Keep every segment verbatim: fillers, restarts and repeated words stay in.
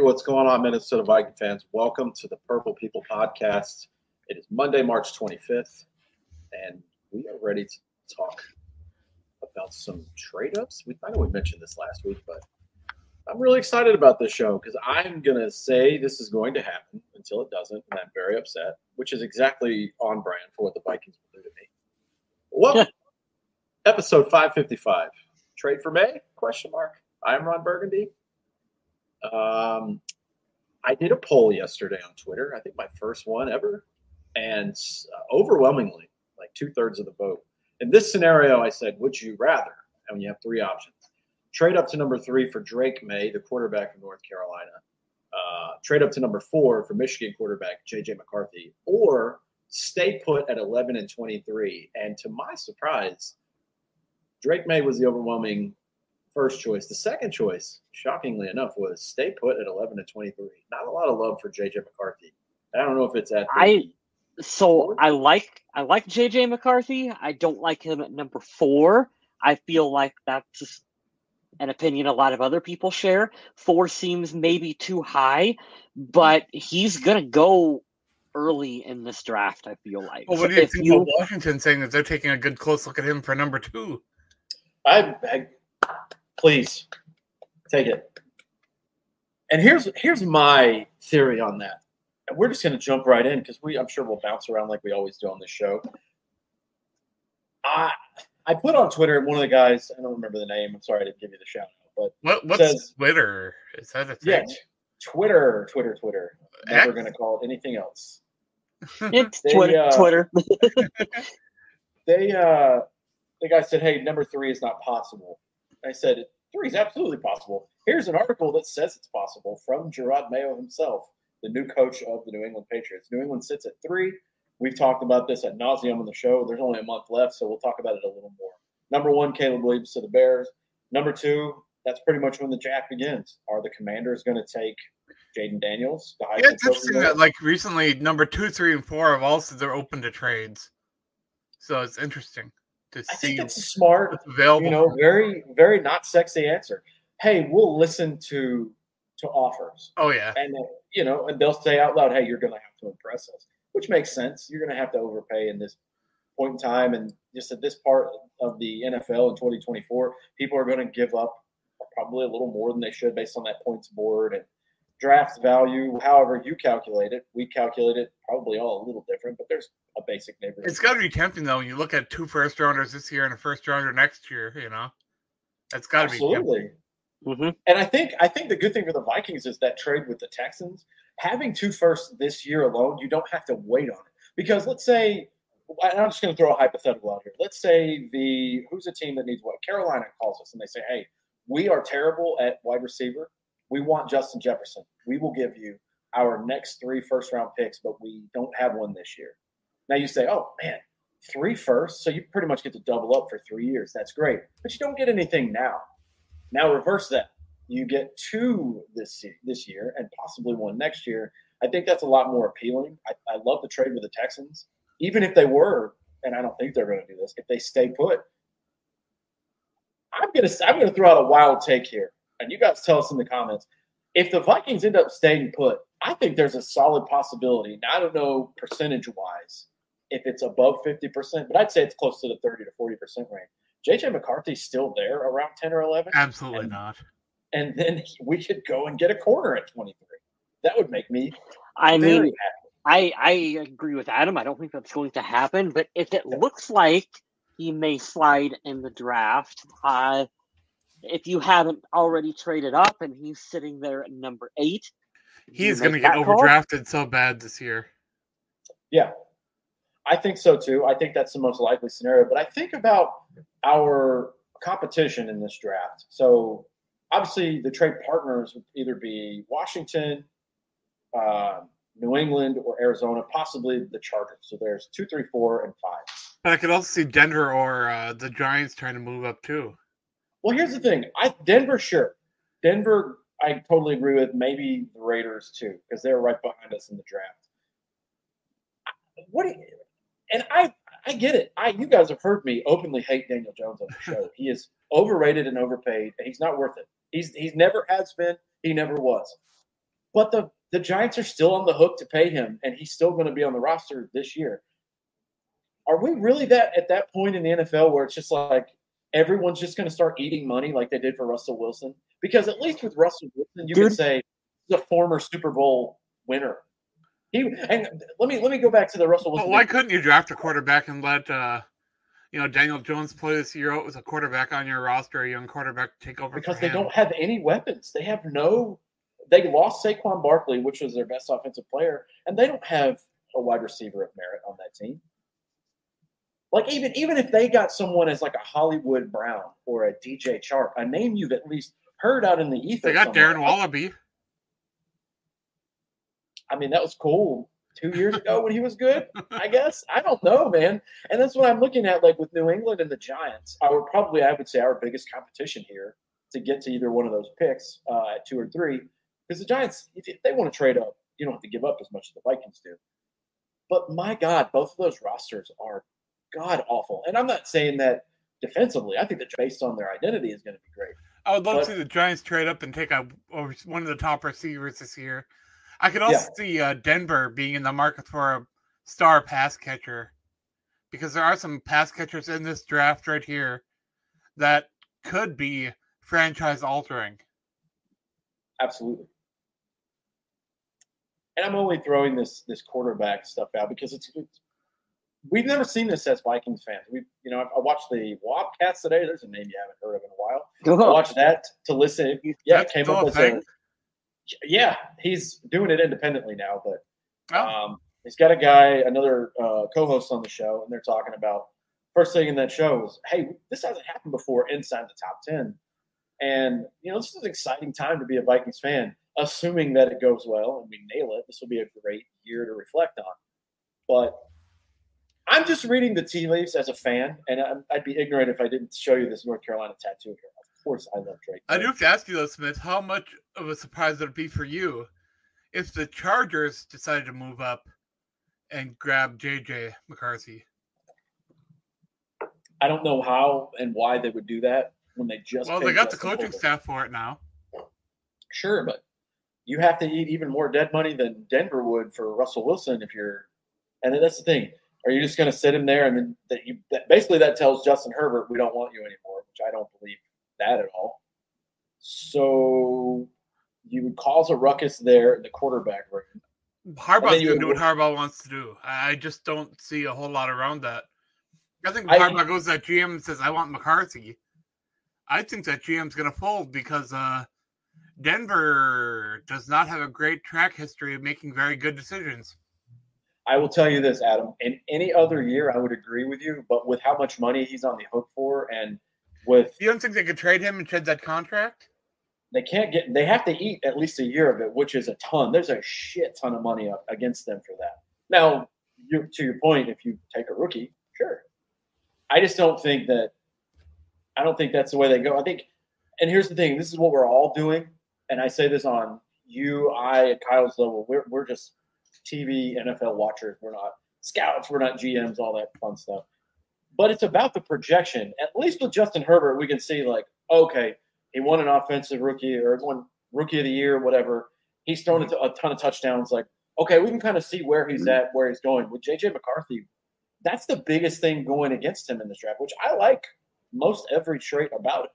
what's going on, Minnesota Viking fans? Welcome to the Purple People Podcast. It is Monday, March twenty-fifth, and we are ready to talk about some trade-ups. We, I know we mentioned this last week, but I'm really excited about this show because I'm going to say this is going to happen until it doesn't, and I'm very upset, which is exactly on brand for what the Vikings will do to me. Well, episode five fifty-five, trade for May, question mark. I'm Ron Burgundy. Um, I did a poll yesterday on Twitter, I think my first one ever, and uh, overwhelmingly, like two-thirds of the vote. In this scenario, I said, would you rather, and you have three options, trade up to number three for Drake May, the quarterback from North Carolina, uh, trade up to number four for Michigan quarterback J J McCarthy, or stay put at eleven and twenty-three. And to my surprise, Drake May was the overwhelming first choice. The second choice, shockingly enough, was stay put at eleven and twenty-three. Not a lot of love for J J McCarthy. I don't know if it's at the I so I like I like J J McCarthy. I don't like him at number four. I feel like that's just an opinion a lot of other people share. Four seems maybe too high, but he's gonna go early in this draft, I feel like. Well, what do you think you, about Washington saying that they're taking a good close look at him for number two? I, I please take it. And here's here's my theory on that. And we're just going to jump right in because we I'm sure we'll bounce around like we always do on this show. I I put on Twitter, one of the guys, I don't remember the name. I'm sorry I didn't give you the shout out, but what what's says, Twitter? Is that a thing? Yeah, Twitter, Twitter, Twitter. I'm never going to call it anything else. It's they, Twitter. Uh, Twitter. they uh, the guy said, "Hey, number three is not possible." I said, three is absolutely possible. Here's an article that says it's possible from Gerard Mayo himself, the new coach of the New England Patriots. New England sits at three. We've talked about this ad nauseum on the show. There's only a month left, so we'll talk about it a little more. Number one, Caleb Williams to the Bears. Number two, that's pretty much when the draft begins. Are the Commanders going to take Jaden Daniels? The yeah, it's interesting that, like, recently, number two, three, and four have all said they're open to trades. So it's interesting. To I see think it's smart, available. You know, very, very not sexy answer. Hey, we'll listen to to offers. Oh, yeah. And, you know, and they'll say out loud, hey, you're going to have to impress us, which makes sense. You're going to have to overpay in this point in time. And just at this part of the N F L in twenty twenty-four, people are going to give up probably a little more than they should based on that points board and draft value. However you calculate it, we calculate it probably all a little different, but there's a basic neighborhood. It's got to be tempting, though, when you look at two first rounders this year and a first rounder next year, you know? That's got to be tempting. Absolutely. Mm-hmm. And I think I think the good thing for the Vikings is that trade with the Texans. Having two firsts this year alone, you don't have to wait on it. Because let's say, I'm just going to throw a hypothetical out here. Let's say the who's a team that needs what? Carolina calls us and they say, hey, we are terrible at wide receiver. We want Justin Jefferson. We will give you our next three first-round picks, but we don't have one this year. Now you say, oh, man, three firsts, so you pretty much get to double up for three years. That's great. But you don't get anything now. Now reverse that. You get two this year, this year and possibly one next year. I think that's a lot more appealing. I, I love the trade with the Texans. Even if they were, and I don't think they're going to do this, if they stay put, I'm going to I'm going to throw out a wild take here. And you guys tell us in the comments. If the Vikings end up staying put, I think there's a solid possibility. Now, I don't know percentage-wise if it's above fifty percent, but I'd say it's close to the thirty to forty percent range. J J McCarthy's still there around ten or eleven? Absolutely and, not. And then we could go and get a corner at twenty-three. That would make me I very mean, happy. I, I agree with Adam. I don't think that's going to happen. But if it looks like he may slide in the draft, uh, if you haven't already traded up and he's sitting there at number eight, he's going to get overdrafted so bad this year. Yeah, I think so too. I think that's the most likely scenario. But I think about our competition in this draft. So obviously the trade partners would either be Washington, uh, New England, or Arizona, possibly the Chargers. So there's two, three, four, and five. But I could also see Denver or uh, the Giants trying to move up too. Well, here's the thing. I Denver, sure. Denver, I totally agree with. Maybe the Raiders too, because they're right behind us in the draft. What? Do you, and I, I get it. I, you guys have heard me openly hate Daniel Jones on the show. He is overrated and overpaid, and he's not worth it. He's he's never has been. He never was. But the, the Giants are still on the hook to pay him, and he's still going to be on the roster this year. Are we really that at that point in the N F L where it's just like everyone's just going to start eating money like they did for Russell Wilson? Because at least with Russell Wilson, you Dude. could say he's a former Super Bowl winner. He and let me let me go back to the Russell Wilson. Well, why couldn't you draft a quarterback and let uh, you know Daniel Jones play this year out with a quarterback on your roster, a young quarterback take over? Because for they him? don't have any weapons. They have no. They lost Saquon Barkley, which was their best offensive player, and they don't have a wide receiver of merit on that team. Like even even if they got someone as like a Hollywood Brown or a D J Chark, a name you've at least heard out in the ether. They got somewhere. Darren Wallaby. I mean, that was cool two years ago when he was good, I guess. I don't know, man. And that's what I'm looking at, like with New England and the Giants. I would probably, I would say, our biggest competition here to get to either one of those picks uh, at two or three. Because the Giants, if they want to trade up, you don't have to give up as much as the Vikings do. But my God, both of those rosters are god awful. And I'm not saying that defensively. I think that based on their identity is going to be great. I would love But- to see the Giants trade up and take a or one of the top receivers this year. I could also Yeah. see uh, Denver being in the market for a star pass catcher, because there are some pass catchers in this draft right here that could be franchise altering. Absolutely. And I'm only throwing this this quarterback stuff out because it's, it's we've never seen this as Vikings fans. We, you know, I, I watched the Wobcats today. There's a name you haven't heard of in a while. I watched that to listen. Yeah, That's it came still up a as thing? a. Yeah, he's doing it independently now, but Oh, um, he's got a guy, another uh, co-host on the show, and they're talking about first thing in that show was, hey, this hasn't happened before inside the top ten, and you know, this is an exciting time to be a Vikings fan. Assuming that it goes well and we nail it, this will be a great year to reflect on. But I'm just reading the tea leaves as a fan, and I'm, I'd be ignorant if I didn't show you this North Carolina tattoo here. Of course, I love Drake. I do have to ask you though, Smith, how much of a surprise would it be for you if the Chargers decided to move up and grab J J McCarthy? I don't know how and why they would do that when they just Well, paid they got the Justin coaching Herbert. staff for it now. Sure, but you have to eat even more dead money than Denver would for Russell Wilson if you're. And then that's the thing. Are you just going to sit him there and then that you that basically that tells Justin Herbert we don't want you anymore, which I don't believe that at all. So you would cause a ruckus there in the quarterback room. Harbaugh's you going to would- do what Harbaugh wants to do. I just don't see a whole lot around that. I think I- Harbaugh goes to that G M and says, I want McCarthy. I think that G M's going to fold because uh, Denver does not have a great track history of making very good decisions. I will tell you this, Adam. In any other year, I would agree with you, but with how much money he's on the hook for, and with You don't think they could trade him and shed that contract? they can't get, they have to eat at least a year of it, which is a ton. There's a shit ton of money up against them for that. Now, you, to your point, if you take a rookie, sure. I just don't think that. I don't think that's the way they go. I think, and here's the thing: this is what we're all doing, and I say this on you, I, and Kyle's level. We're we're just T V N F L watchers. We're not scouts. We're not G Ms. All that fun stuff. But it's about the projection. At least with Justin Herbert, we can see like, okay, he won an offensive rookie or won rookie of the year, whatever. He's thrown a ton of touchdowns. Like, okay, we can kind of see where he's at, where he's going. With J J McCarthy, that's the biggest thing going against him in this draft, which I like most every trait about it.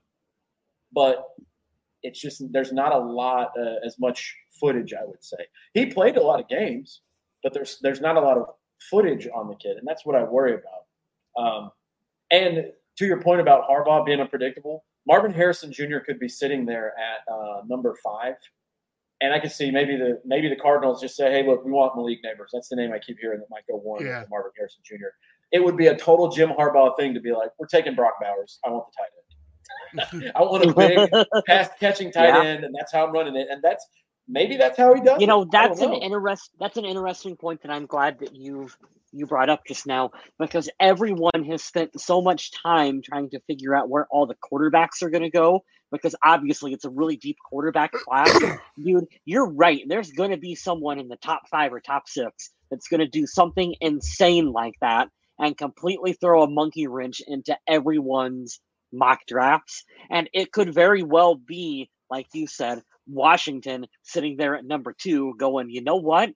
But it's just there's not a lot, uh, as much footage, I would say. He played a lot of games, but there's there's not a lot of footage on the kid, and that's what I worry about. Um, and to your point about Harbaugh being unpredictable, Marvin Harrison Junior could be sitting there at uh, number five, and I could see maybe the maybe the Cardinals just say, "Hey, look, we want Malik Neighbors." That's the name I keep hearing that might go one Yeah. with Marvin Harrison Junior It would be a total Jim Harbaugh thing to be like, "We're taking Brock Bowers. I want the tight end. I want a big pass catching tight Yeah. end, and that's how I'm running it." And that's maybe that's how he does. You know, it. I don't that's an know. interest. That's an interesting point that I'm glad that you've you brought up just now, because everyone has spent so much time trying to figure out where all the quarterbacks are going to go. Because obviously, it's a really deep quarterback class. Dude, you're right. There's going to be someone in the top five or top six that's going to do something insane like that and completely throw a monkey wrench into everyone's mock drafts. And it could very well be, like you said, Washington sitting there at number two going, you know what?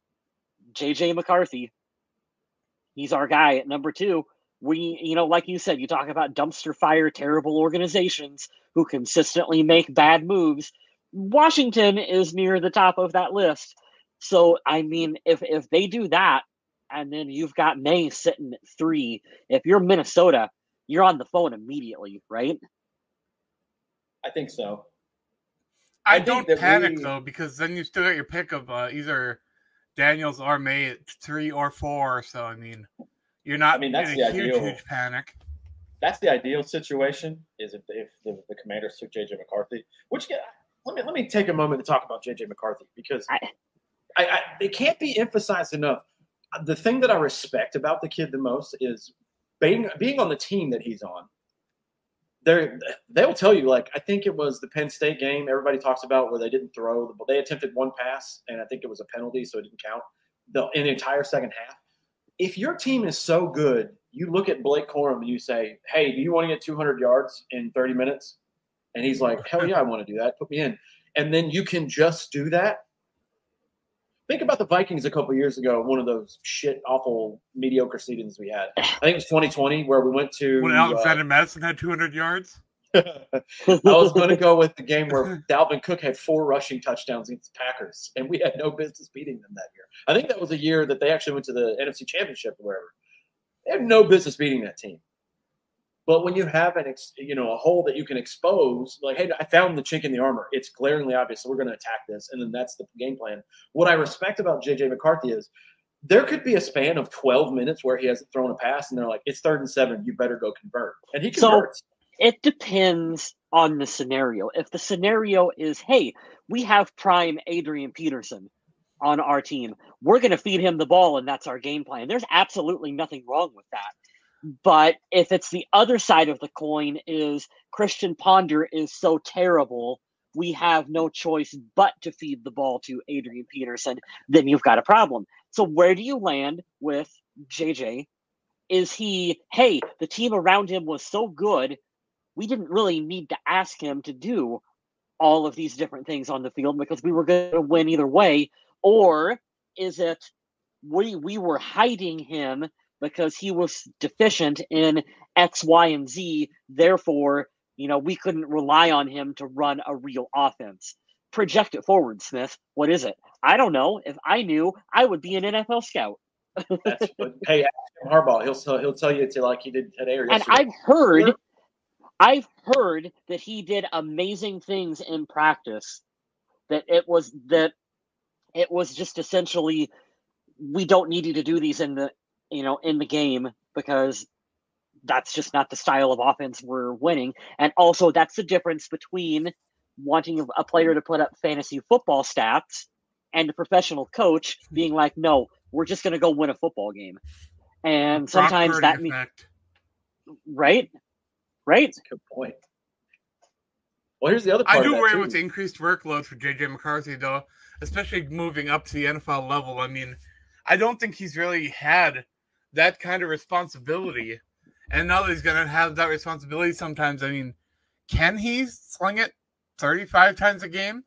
J J McCarthy, he's our guy at number two. We, you know, like you said, you talk about dumpster fire, terrible organizations who consistently make bad moves. Washington is near the top of that list. So, I mean, if if they do that, and then you've got May sitting at three, if you're Minnesota, you're on the phone immediately, right? I think so. I, I don't panic, we... though, because then you still got your pick of uh, either Daniels or May at three or four. So, I mean, you're not I mean, that's in the a huge, ideal, huge panic. That's the ideal situation, is if, if the, the Commanders took J J McCarthy. Which, let me let me take a moment to talk about J J McCarthy, because I, I, I, it can't be emphasized enough. The thing that I respect about the kid the most is being being on the team that he's on. They they'll tell you, like, I think it was the Penn State game everybody talks about where they didn't throw. They attempted one pass, and I think it was a penalty, so it didn't count the, in the entire second half. If your team is so good, you look at Blake Corum and you say, hey, do you want to get two hundred yards in thirty minutes? And he's like, hell yeah, I want to do that. Put me in. And then you can just do that. Think about the Vikings a couple of years ago, one of those shit, awful, mediocre seasons we had. I think it was twenty twenty where we went to – When Alexander uh, Madison had two hundred yards? I was going to go with the game where Dalvin Cook had four rushing touchdowns against the Packers, and we had no business beating them that year. I think that was a year that they actually went to the N F C Championship or wherever. They had no business beating that team. But when you have an, ex, you know, a hole that you can expose, like, hey, I found the chink in the armor. It's glaringly obvious, so we're going to attack this, and then that's the game plan. What I respect about J J McCarthy is there could be a span of twelve minutes where he hasn't thrown a pass, and they're like, it's third and seven, you better go convert. And he converts. So it depends on the scenario. If the scenario is, hey, we have prime Adrian Peterson on our team, we're going to feed him the ball, and that's our game plan. There's absolutely nothing wrong with that. But if it's the other side of the coin is Christian Ponder is so terrible, we have no choice but to feed the ball to Adrian Peterson, then you've got a problem. So where do you land with J J? Is he, hey, the team around him was so good, we didn't really need to ask him to do all of these different things on the field because we were going to win either way? Or is it we we were hiding him because he was deficient in X, Y, and Z. Therefore, you know, we couldn't rely on him to run a real offense. Project it forward, Smith. What is it? I don't know. If I knew, I would be an N F L scout. That's what, hey, ask him Harbaugh. He'll he'll tell you to like he did today or yesterday. And I've heard, I've heard that he did amazing things in practice. That it was that it was just essentially, we don't need you to do these in the you know, in the game because that's just not the style of offense we're winning. And also that's the difference between wanting a player to put up fantasy football stats and a professional coach being like, no, we're just going to go win a football game. And sometimes that means, right? Right. That's a good point. Well, here's the other part. I do worry too. with the increased workload for J J McCarthy, though, especially moving up to the N F L level. I mean, I don't think he's really had that kind of responsibility. And now that he's going to have that responsibility sometimes, I mean, can he sling it thirty-five times a game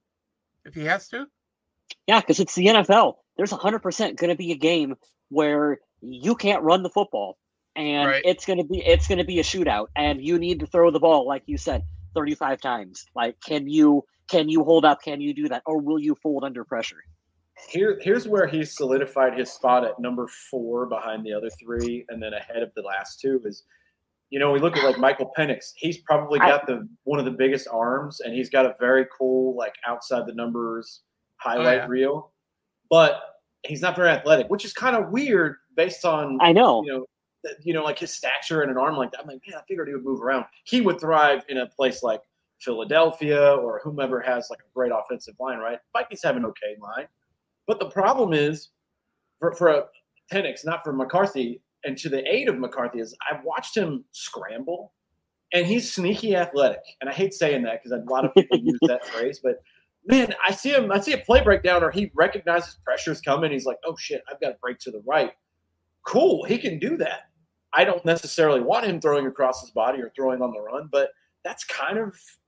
if he has to? Yeah, because it's the N F L. There's one hundred percent going to be a game where you can't run the football. And right. it's going to be it's going to be a shootout. And you need to throw the ball, like you said, thirty-five times. Like, can you can you hold up? Can you do that? Or will you fold under pressure? Here, here's where he's solidified his spot at number four behind the other three, and then ahead of the last two is, you know, we look at like Michael Penix. He's probably got the one of the biggest arms, and he's got a very cool like outside the numbers highlight oh, yeah. reel, but he's not very athletic, which is kind of weird based on I know you know you know like his stature and an arm like that. I'm like, man, I figured he would move around. He would thrive in a place like Philadelphia or whomever has like a great offensive line, right? Vikings have an okay line. But the problem is, for, for a Penix, not for McCarthy, and to the aid of McCarthy, is I've watched him scramble, and he's sneaky athletic. And I hate saying that because a lot of people use that phrase. But, man, I see him. I see a play breakdown or he recognizes pressure's coming. He's like, oh, shit, I've got to break to the right. Cool, he can do that. I don't necessarily want him throwing across his body or throwing on the run, but that's kind of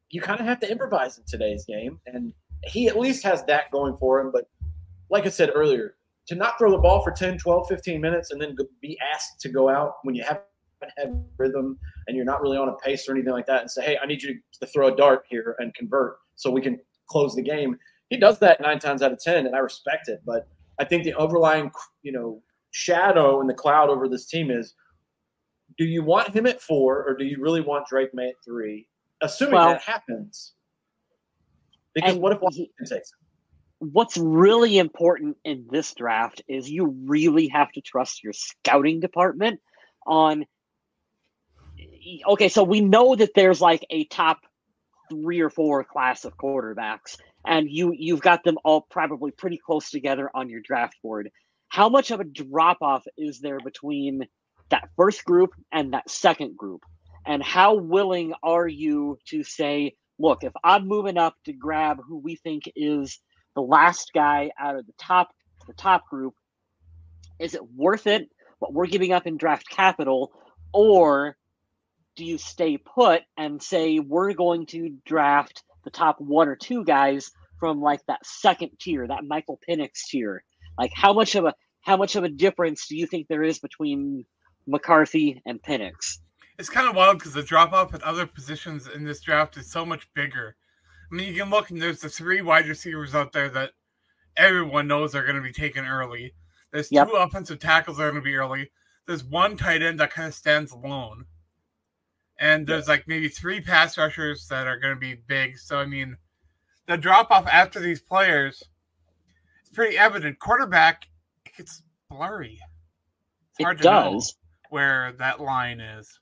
you kind of have to improvise in today's game. And he at least has that going for him. But like I said earlier, to not throw the ball for ten, twelve, fifteen minutes and then be asked to go out when you haven't had rhythm and you're not really on a pace or anything like that and say, hey, I need you to throw a dart here and convert so we can close the game. He does that nine times out of ten, and I respect it. But I think the overlying, you know, shadow and the cloud over this team is, do you want him at four or do you really want Drake May at three? Assuming well, that happens. Because what if Washington takes him? What's really important in this draft is you really have to trust your scouting department on – okay, so we know that there's like a top three or four class of quarterbacks, and you, you've got them all probably pretty close together on your draft board. How much of a drop-off is there between that first group and that second group? And how willing are you to say, look, if I'm moving up to grab who we think is the last guy out of the top the top group, is it worth it what we're giving up in draft capital? Or do you stay put and say we're going to draft the top one or two guys from like that second tier, that Michael Penix tier? Like how much of a how much of a difference do you think there is between McCarthy and Penix? It's kind of wild because the drop-off at other positions in this draft is so much bigger. I mean, you can look, and there's the three wide receivers out there that everyone knows are going to be taken early. There's yep. two offensive tackles that are going to be early. There's one tight end that kind of stands alone. And there's, like, maybe three pass rushers that are going to be big. So, I mean, the drop-off after these players is pretty evident. Quarterback, it gets blurry. It's hard it to does. know where that line is.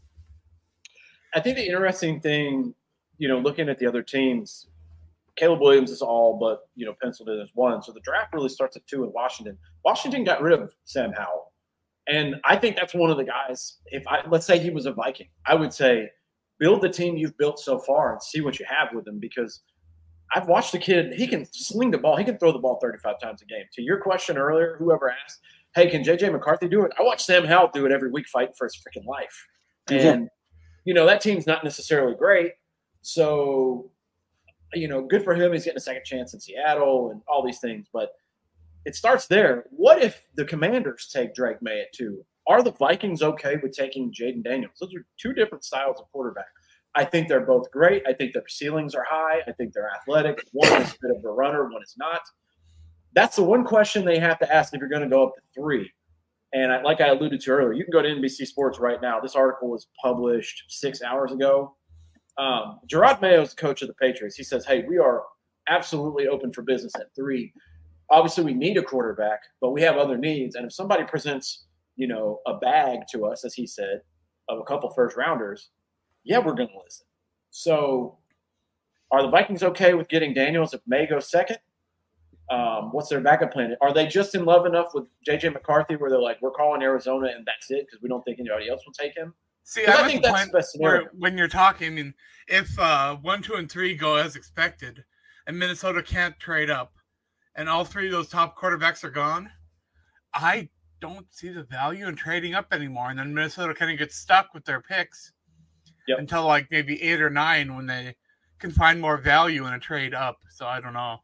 I think the interesting thing, you know, looking at the other teams, Caleb Williams is all but, you know, penciled in as one. So the draft really starts at two in Washington. Washington got rid of Sam Howell. And I think that's one of the guys, if I let's say he was a Viking, I would say build the team you've built so far and see what you have with him, because I've watched the kid. He can sling the ball. He can throw the ball thirty-five times a game. To your question earlier, whoever asked, hey, can J J McCarthy do it? I watch Sam Howell do it every week fighting for his freaking life. And yeah. You know, that team's not necessarily great. So, you know, good for him. He's getting a second chance in Seattle and all these things. But it starts there. What if the Commanders take Drake May at two? Are the Vikings okay with taking Jaden Daniels? Those are two different styles of quarterback. I think they're both great. I think their ceilings are high. I think they're athletic. One is a bit of a runner. One is not. That's the one question they have to ask if you're going to go up to three. And I, like I alluded to earlier, you can go to N B C Sports right now. This article was published six hours ago. Um, Gerard Mayo is the coach of the Patriots. He says, hey, we are absolutely open for business at three. Obviously, we need a quarterback, but we have other needs. And if somebody presents, you know, a bag to us, as he said, of a couple first rounders, yeah, we're going to listen. So are the Vikings okay with getting Daniels if May goes second? Um, what's their backup plan? Are they just in love enough with J J McCarthy where they're like, we're calling Arizona and that's it because we don't think anybody else will take him? See, I, I think that's the best scenario. When you're talking, I mean, if uh, one, two, and three go as expected and Minnesota can't trade up and all three of those top quarterbacks are gone, I don't see the value in trading up anymore. And then Minnesota kind of gets stuck with their picks yep. until like maybe eight or nine when they can find more value in a trade up. So I don't know.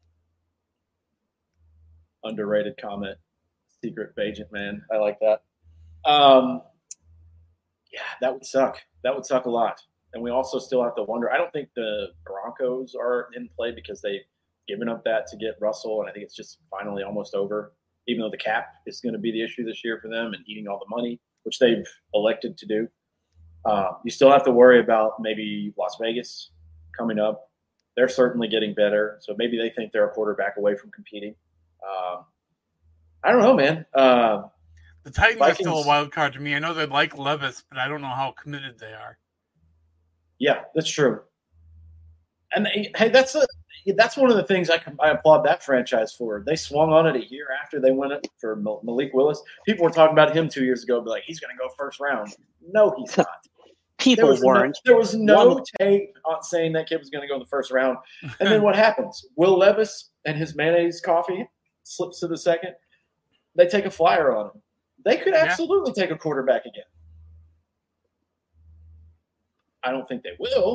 Underrated comment. Secret agent, man. I like that. Um, yeah, that would suck. That would suck a lot. And we also still have to wonder. I don't think the Broncos are in play because they've given up that to get Russell, and I think it's just finally almost over, even though the cap is going to be the issue this year for them and eating all the money, which they've elected to do. Um, you still have to worry about maybe Las Vegas coming up. They're certainly getting better, so maybe they think they're a quarterback away from competing. Um, I don't know, man. Uh, the Titans Vikings, are still a wild card to me. I know they like Levis, but I don't know how committed they are. Yeah, that's true. And hey, that's a that's one of the things I I applaud that franchise for. They swung on it a year after they went it for Malik Willis. People were talking about him two years ago, be like, he's going to go first round. No, he's not. People there weren't. No, there was no One. tape on saying that kid was going to go in the first round. And then what happens? Will Levis and his mayonnaise coffee slips to the second. They take a flyer on him. They could absolutely yeah. take a quarterback again. I don't think they will,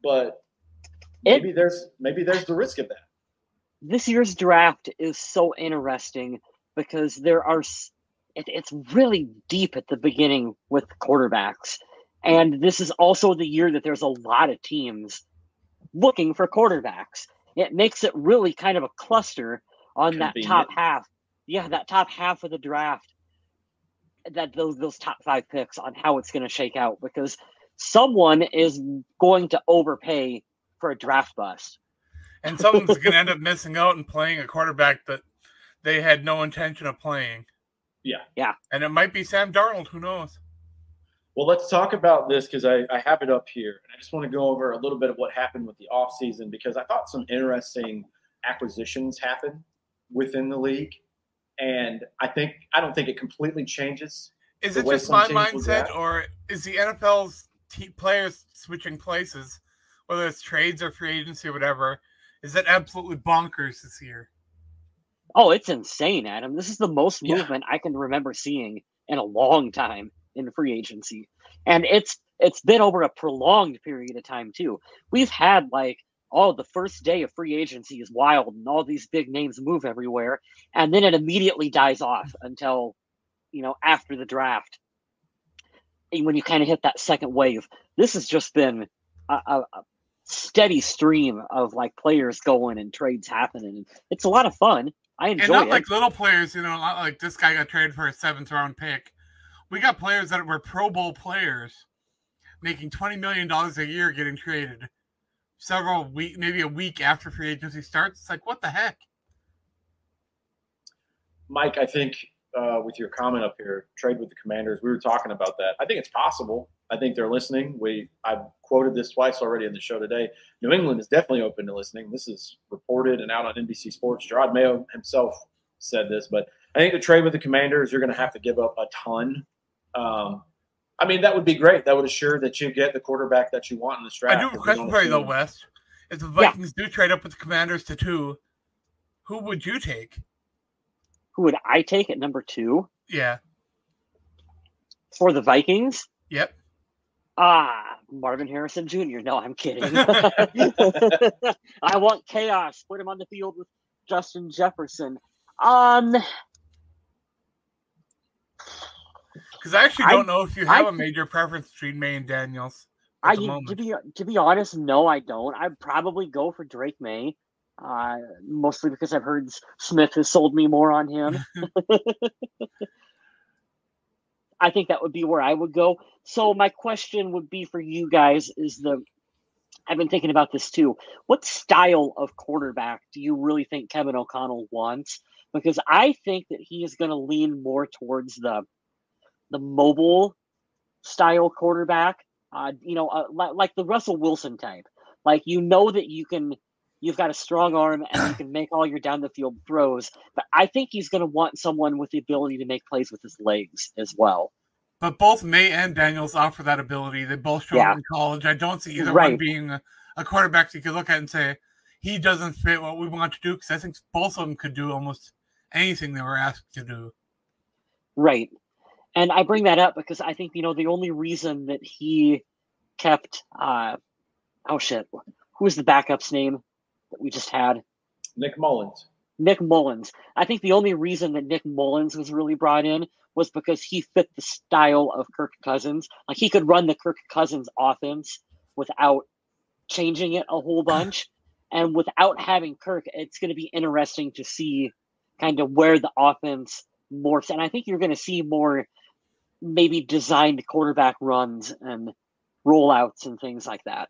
but maybe it, there's maybe there's the risk of that. This year's draft is so interesting because there are it, it's really deep at the beginning with quarterbacks, and this is also the year that there's a lot of teams looking for quarterbacks. It makes it really kind of a cluster on Convenient. that top half. Yeah, that top half of the draft. That those those top five picks on how it's going to shake out, because someone is going to overpay for a draft bust. And someone's going to end up missing out and playing a quarterback that they had no intention of playing. Yeah. Yeah. And it might be Sam Darnold. Who knows? Well, let's talk about this because I, I have it up here. And I just want to go over a little bit of what happened with the offseason, because I thought some interesting acquisitions happened within the league. And I think I don't think it completely changes. Is it just my mindset, or is the N F L's t- players switching places, whether it's trades or free agency or whatever? Is that absolutely bonkers this year? Oh, it's insane, Adam. This is the most Yeah. movement I can remember seeing in a long time in free agency, and it's it's been over a prolonged period of time too. We've had like. Oh, the first day of free agency is wild and all these big names move everywhere. And then it immediately dies off until, you know, after the draft. And when you kind of hit that second wave, this has just been a, a, a steady stream of like players going and trades happening. It's a lot of fun. I enjoy it. And not it. like little players, you know, not like this guy got traded for a seventh round pick. We got players that were Pro Bowl players making twenty million dollars a year getting traded. Several week, maybe a week after free agency starts. It's like, what the heck? Mike, I think uh, with your comment up here, trade with the Commanders, we were talking about that. I think it's possible. I think they're listening. We I've quoted this twice already in the show today. New England is definitely open to listening. This is reported and out on N B C Sports. Gerard Mayo himself said this, but I think the trade with the Commanders, you're going to have to give up a ton. Um, I mean, that would be great. That would assure that you get the quarterback that you want in this draft. I do have a question for you, though, Wes. If the Vikings yeah. do trade up with the Commanders to two, who would you take? Who would I take at number two? Yeah. For the Vikings? Yep. Ah, Marvin Harrison Junior No, I'm kidding. I want chaos. Put him on the field with Justin Jefferson. Um... Because I actually don't I, know if you have I, a major preference between May and Daniels. I to be to be honest, no, I don't. I'd probably go for Drake May, uh, mostly because I've heard Smith has sold me more on him. I think that would be where I would go. So my question would be for you guys: is the I've been thinking about this too. What style of quarterback do you really think Kevin O'Connell wants? Because I think that he is going to lean more towards the the mobile style quarterback, uh, you know, uh, like, like the Russell Wilson type. Like, you know that you can, you've got a strong arm and you can make all your down the field throws. But I think he's going to want someone with the ability to make plays with his legs as well. But both May and Daniels offer that ability. They both showed yeah. it in college. I don't see either right. one being a, a quarterback you could look at and say, he doesn't fit what we want to do, because I think both of them could do almost anything they were asked to do. Right. And I bring that up because I think, you know, the only reason that he kept, uh, oh shit, who was the backup's name that we just had? Nick Mullins. Nick Mullins. I think the only reason that Nick Mullins was really brought in was because he fit the style of Kirk Cousins. Like, he could run the Kirk Cousins offense without changing it a whole bunch. And without having Kirk, it's going to be interesting to see kind of where the offense morphs. And I think you're going to see more maybe designed quarterback runs and rollouts and things like that.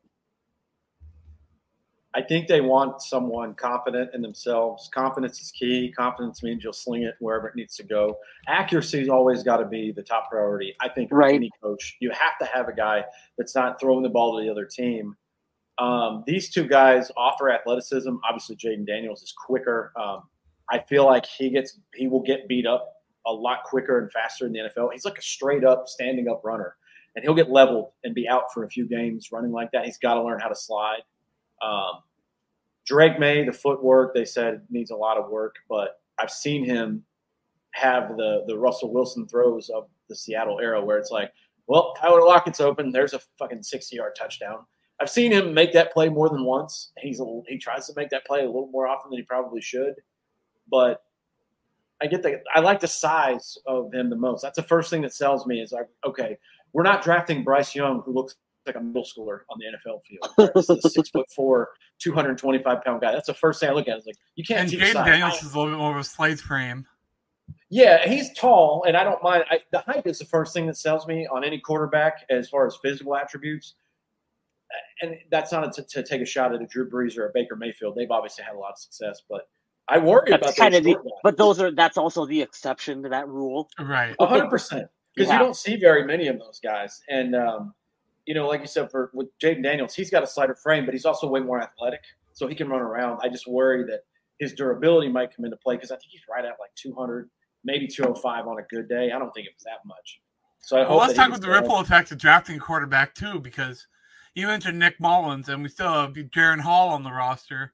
I think they want someone confident in themselves. Confidence is key. Confidence means you'll sling it wherever it needs to go. Accuracy's always got to be the top priority. I think right. any coach, you have to have a guy that's not throwing the ball to the other team. Um, these two guys offer athleticism. Obviously, Jaden Daniels is quicker. Um, I feel like he gets he will get beat up a lot quicker and faster in the N F L. He's like a straight up standing up runner, and he'll get leveled and be out for a few games running like that. He's got to learn how to slide. Um, Drake May, the footwork, they said needs a lot of work, but I've seen him have the the Russell Wilson throws of the Seattle era where it's like, well, Tyler Lockett's open. There's a fucking sixty-yard touchdown. I've seen him make that play more than once. He's a, he tries to make that play a little more often than he probably should. But I get the I like the size of him the most. That's the first thing that sells me is like, okay, we're not drafting Bryce Young, who looks like a middle schooler on the N F L field. This is a six foot four, two hundred twenty-five pound guy. That's the first thing I look at. Is like, you can't And teach Jaden size. Daniels I, is a little bit more of a slight frame. Yeah, he's tall, and I don't mind. I, the height is the first thing that sells me on any quarterback as far as physical attributes. And that's not to, to take a shot at a Drew Brees or a Baker Mayfield. They've obviously had a lot of success, but I worry That's about kind those of the, short guys. but those are that's also the exception to that rule. Right. A hundred percent, because Yeah. you don't see very many of those guys. And um, you know, like you said, for with Jaden Daniels, he's got a slighter frame, but he's also way more athletic, so he can run around. I just worry that his durability might come into play because I think he's right at like two hundred, maybe two oh five on a good day. I don't think it was that much. So I Well, hope let's that talk he about the gets ripple effect of drafting a quarterback too, because you mentioned Nick Mullins, and we still have Jaron Hall on the roster.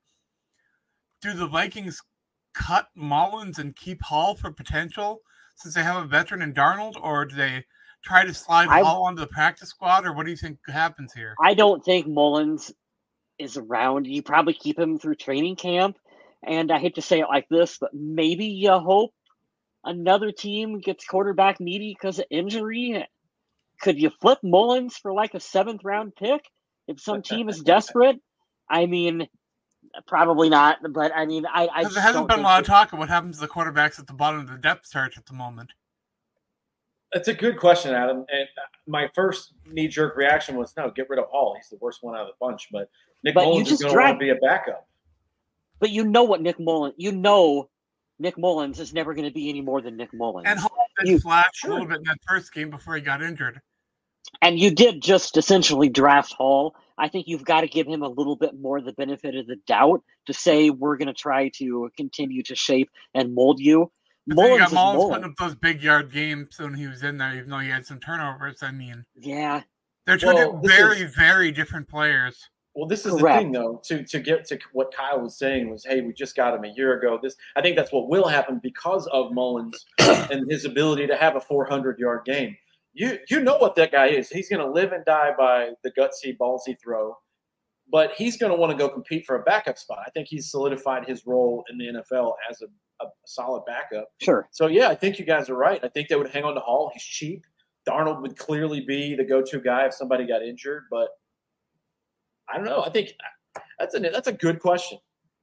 Do the Vikings cut Mullins and keep Hall for potential since they have a veteran in Darnold, or do they try to slide I- Hall onto the practice squad, or what do you think happens here? I don't think Mullins is around. You probably keep him through training camp. And I hate to say it like this, but maybe you hope another team gets quarterback needy because of injury. Could you flip Mullins for like a seventh round pick if some team is desperate? I mean, probably not. But I mean, I, I Because just there hasn't don't been a think lot of that- talk of what happens to the quarterbacks at the bottom of the depth chart at the moment. That's a good question, Adam. And my first knee-jerk reaction was, no, get rid of Hall. He's the worst one out of the bunch. But Nick But you Mullins is just going to want draft- to be a backup. But you know what Nick Mullins, you know Nick Mullins is never going to be any more than Nick Mullins. And Hall did You- flash Sure. a little bit in that first game before he got injured. And you did just essentially draft Hall. I think you've got to give him a little bit more the benefit of the doubt to say we're going to try to continue to shape and mold you. But then you Mullins got is Mullins Mullins. putting up those big yard games when he was in there, even though he had some turnovers. I mean, Yeah, they're two Well, di- this very, is- very different players. Well, this is Correct. the thing, though. To to get to what Kyle was saying was, hey, we just got him a year ago. This I think that's what will happen because of Mullins and his ability to have a four hundred yard game. You you know what that guy is. He's going to live and die by the gutsy, ballsy throw, but he's going to want to go compete for a backup spot. I think he's solidified his role in the N F L as a, a solid backup. sure. So, yeah, I think you guys are right. I think they would hang on to Hall. He's cheap. Darnold would clearly be the go-to guy if somebody got injured, but I don't know. I think that's a that's a good question.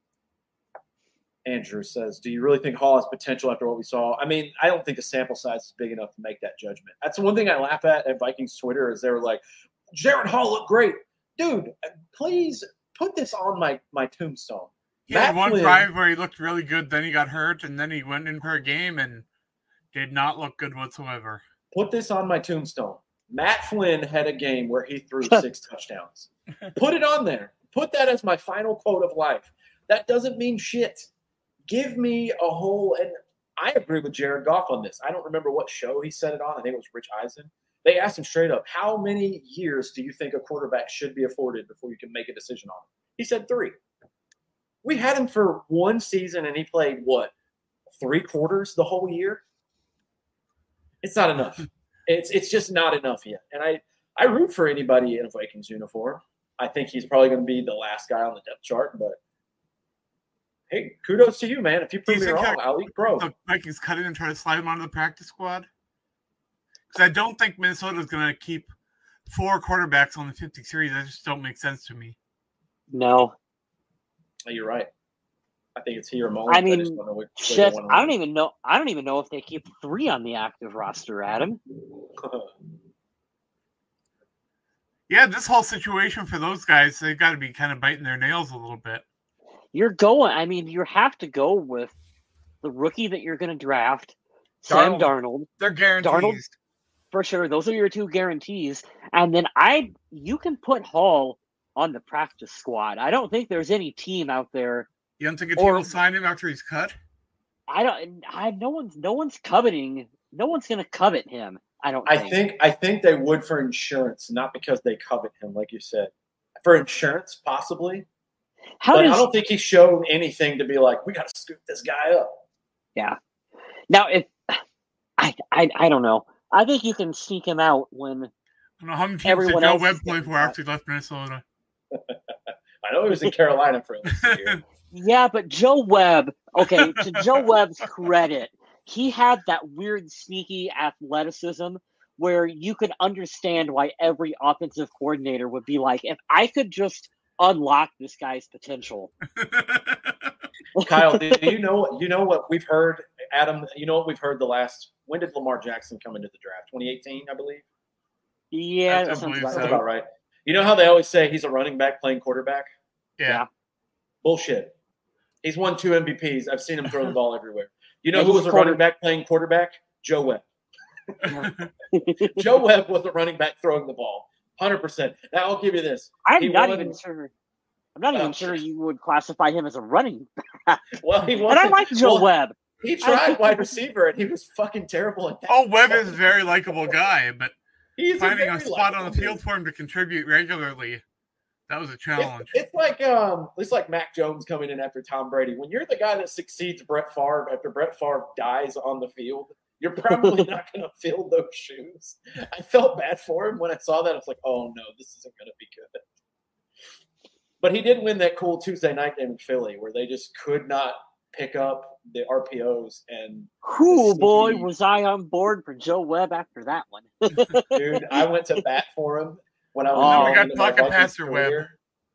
Andrew says, do you really think Hall has potential after what we saw? I mean, I don't think the sample size is big enough to make that judgment. That's the one thing I laugh at at Vikings Twitter is they were like, Jaron Hall looked great. Dude, please put this on my, my tombstone. He had Matt one Flynn- drive where he looked really good, then he got hurt, and then he went in for a game and did not look good whatsoever. Put this on my tombstone. Matt Flynn had a game where he threw six touchdowns. Put it on there. Put that as my final quote of life. That doesn't mean shit. Give me a whole – and I agree with Jared Goff on this. I don't remember what show he said it on. I think it was Rich Eisen. They asked him straight up, how many years do you think a quarterback should be afforded before you can make a decision on him? He said three. We had him for one season, and he played, what, three quarters the whole year? It's not enough. It's it's just not enough yet. And I, I root for anybody in a Vikings uniform. I think he's probably going to be the last guy on the depth chart, but hey, kudos to you, man. If you prove Do me you think wrong, I'll eat pro. The Vikings cut it and try to slide him onto the practice squad? Because I don't think Minnesota's going to keep four quarterbacks on the fifty-three. That just don't make sense to me. No. You're right. I think it's he or Mullins. I mean, just don't know which way they Shit, wanna I don't run. even know. I don't even know if they keep three on the active roster, Adam. Yeah, this whole situation for those guys, they've got to be kind of biting their nails a little bit. You're going. I mean, you have to go with the rookie that you're going to draft, Sam Darnold. Darnold, They're guaranteed. Darnold? for sure. Those are your two guarantees, and then I, you can put Hall on the practice squad. I don't think there's any team out there. You don't think a team Or- will sign him after he's cut? I don't. I no one's no one's coveting. No one's going to covet him. I don't. I think. think I think they would for insurance, not because they covet him, like you said. For insurance, possibly. How but does I don't think he's shown anything to be like, we got to scoop this guy up. Yeah. Now, if I, I, I don't know. I think you can sneak him out when I don't know how many teams did Everyone Joe else Webb is play getting for cut. after he left Minnesota. know he was in Carolina for at least a year. Yeah, but Joe Webb, okay, to Joe Webb's credit, he had that weird, sneaky athleticism where you could understand why every offensive coordinator would be like, if I could just unlock this guy's potential. Kyle, do you know you know what we've heard, Adam? You know what we've heard the last? When did Lamar Jackson come into the draft? twenty eighteen, I believe. Yeah, I that sounds believe about so. That's right. about right. You know how they always say he's a running back playing quarterback? Yeah. Bullshit. He's won two M V Ps. I've seen him throw the ball everywhere. You know Yeah, who he's was a quarter- running back playing quarterback? Joe Webb. Joe Webb was a running back throwing the ball. one hundred percent. Now, I'll give you this. I'm He not won- even sure. I'm not even Oh, sure shit. you would classify him as a running back. Well, he And I wasn't- like Joe well, Webb. He tried wide receiver, and he was fucking terrible at that. Oh, Webb is a very likable guy, but He's finding a very spot on likable the field dude. for him to contribute regularly, that was a challenge. It's, it's like um, it's like Mac Jones coming in after Tom Brady. When you're the guy that succeeds Brett Favre after Brett Favre dies on the field, you're probably not going to fill those shoes. I felt bad for him when I saw that. I was like, oh no, this isn't going to be good. But he did win that cool Tuesday night game in Philly where they just could not pick up the R P Os. And Who, the boy, sneaky- was I on board for Joe Webb after that one. dude, I went to bat for him when I was Oh, Now young we got into my pocket Vikings passer Webb. career.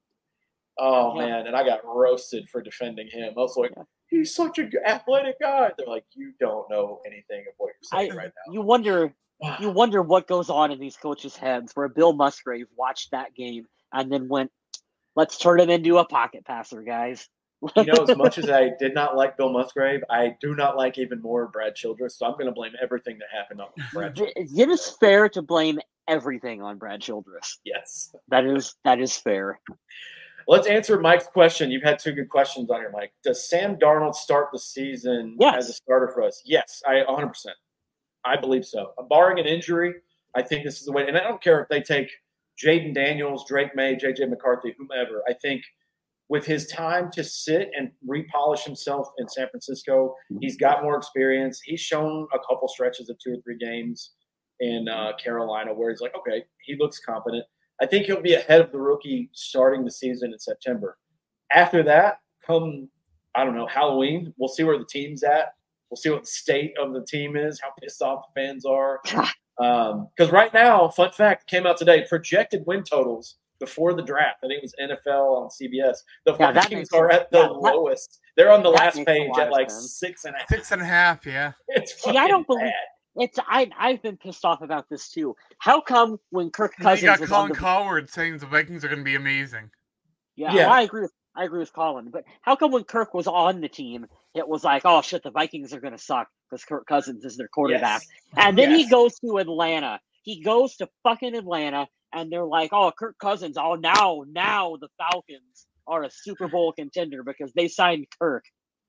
Oh Yeah. man, and I got roasted for defending him. I was like, Yeah. he's such a good athletic guy. They're like, you don't know anything of what you're I, saying right you wonder, now. you wonder what goes on in these coaches' heads. Where Bill Musgrave watched that game and then went, "Let's turn him into a pocket passer, guys." You know, as much as I did not like Bill Musgrave, I do not like even more Brad Childress. So I'm going to blame everything that happened on Brad Childress. It is fair to blame everything on Brad Childress. Yes. That is that is fair. Let's answer Mike's question. You've had two good questions on here, Mike. Does Sam Darnold start the season Yes. as a starter for us? Yes, I one hundred percent. I believe so. Barring an injury, I think this is the way. And I don't care if they take Jaden Daniels, Drake May, J J McCarthy, whomever. I think with his time to sit and repolish himself in San Francisco, he's got more experience. He's shown a couple stretches of two or three games in uh, Carolina where he's like, okay, he looks competent. I think he'll be ahead of the rookie starting the season in September. After that, come, I don't know, Halloween, we'll see where the team's at. We'll see what the state of the team is, how pissed off the fans are. Because um, right now, fun fact came out today, projected win totals before the draft. I think it was N F L on C B S. The Yeah, that Vikings makes are sense. at the Yeah, that- lowest. They're on the that last makes a page lot at of like sense. six and a half. Six and a half, yeah. It's See, I don't fucking believe bad. it's. I I've been pissed off about this too. How come when Kirk And then Cousins you got was Colin on the Coward saying the Vikings are going to be amazing. yeah, Yeah. well, I agree with I agree with Colin, but how come when Kirk was on the team, it was like, oh shit, the Vikings are going to suck because Kirk Cousins is their quarterback, Yes. and then he Yes. goes to Atlanta. He goes to fucking Atlanta, and they're like, oh, Kirk Cousins. Oh, now now the Falcons are a Super Bowl contender because they signed Kirk.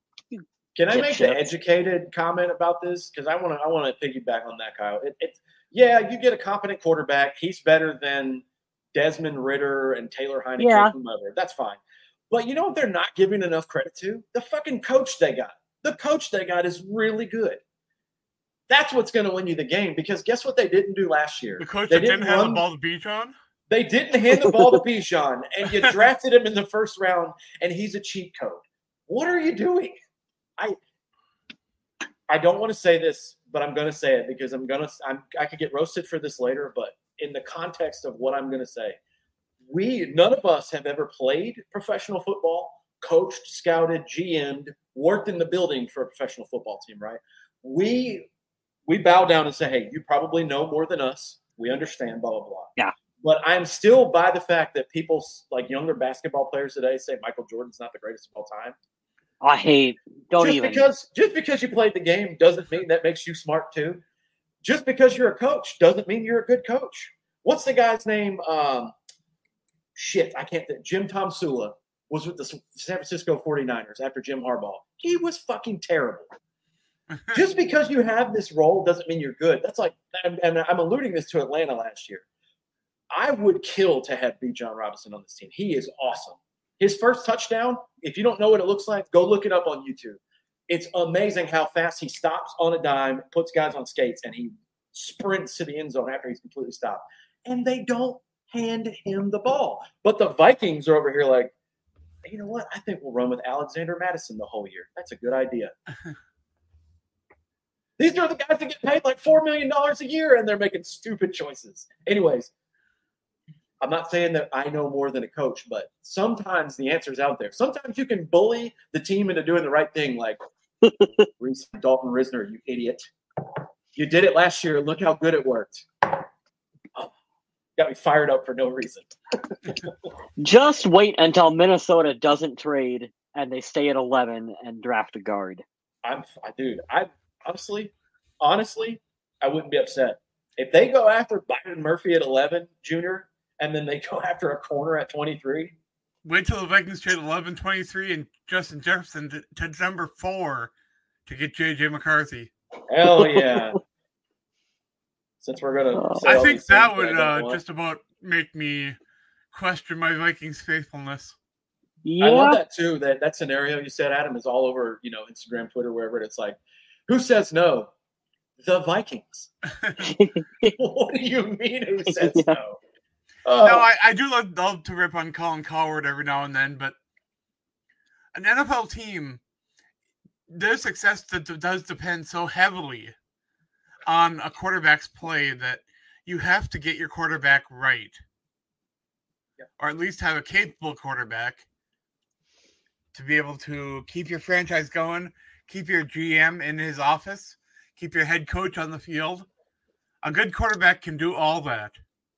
Can I make the Dipshits. educated comment about this? Because I want to I want to piggyback on that, Kyle. It, it's yeah, you get a competent quarterback. He's better than Desmond Ritter and Taylor Heineke, Yeah. whomever. That's fine. But you know what they're not giving enough credit to? The fucking coach they got. The coach they got is really good. That's what's going to win you the game. Because guess what they didn't do last year? The coach They that didn't have run- the ball to beat on? They didn't hand the ball to Bijan, and you drafted him in the first round, and he's a cheat code. What are you doing? I I don't want to say this, but I'm going to say it because I'm going to I'm I could get roasted for this later, but in the context of what I'm going to say, we none of us have ever played professional football, coached, scouted, G M'd, worked in the building for a professional football team, right? We we bow down and say, "Hey, you probably know more than us. We understand, blah blah blah." Yeah. But I'm still by the fact that people like younger basketball players today say Michael Jordan's not the greatest of all time. I hate. Don't just even. because just because you played the game doesn't mean that makes you smart too. Just because you're a coach doesn't mean you're a good coach. What's the guy's name? Um, shit, I can't think. Jim Tomsula was with the San Francisco forty-niners after Jim Harbaugh. He was fucking terrible. Just because you have this role doesn't mean you're good. That's like, and, and I'm alluding this to Atlanta last year. I would kill to have Bijan Robinson on this team. He is awesome. His first touchdown, if you don't know what it looks like, go look it up on YouTube. It's amazing how fast he stops on a dime, puts guys on skates, and he sprints to the end zone after he's completely stopped. And they don't hand him the ball. But the Vikings are over here like, you know what? I think we'll run with Alexander Madison the whole year. That's a good idea. These are the guys that get paid like four million dollars a year, and they're making stupid choices. Anyways, I'm not saying that I know more than a coach, but sometimes the answer's out there. Sometimes you can bully the team into doing the right thing, like Dalton Risner, you idiot. You did it last year. Look how good it worked. Oh, got me fired up for no reason. Just wait until Minnesota doesn't trade and they stay at eleven and draft a guard. I'm, I, dude, I honestly, honestly, I wouldn't be upset. If they go after Byron Murphy at eleven, Junior, and then they go after a corner at twenty-three. Wait till the Vikings trade eleven, twenty-three, and Justin Jefferson to, to number four to get J J McCarthy. Hell yeah. Since we're going to I think that would uh, just about make me question my Vikings faithfulness. Yeah. I love that too. That that scenario you said, Adam, is all over, you know, Instagram, Twitter, wherever. It's like, who says no? The Vikings. What do you mean? Who says Yeah. no? Oh. No, I, I do love, love to rip on Colin Cowherd every now and then, but an N F L team, their success does depend so heavily on a quarterback's play that you have to get your quarterback right. Yeah. Or at least have a capable quarterback to be able to keep your franchise going, keep your G M in his office, keep your head coach on the field. A good quarterback can do all that.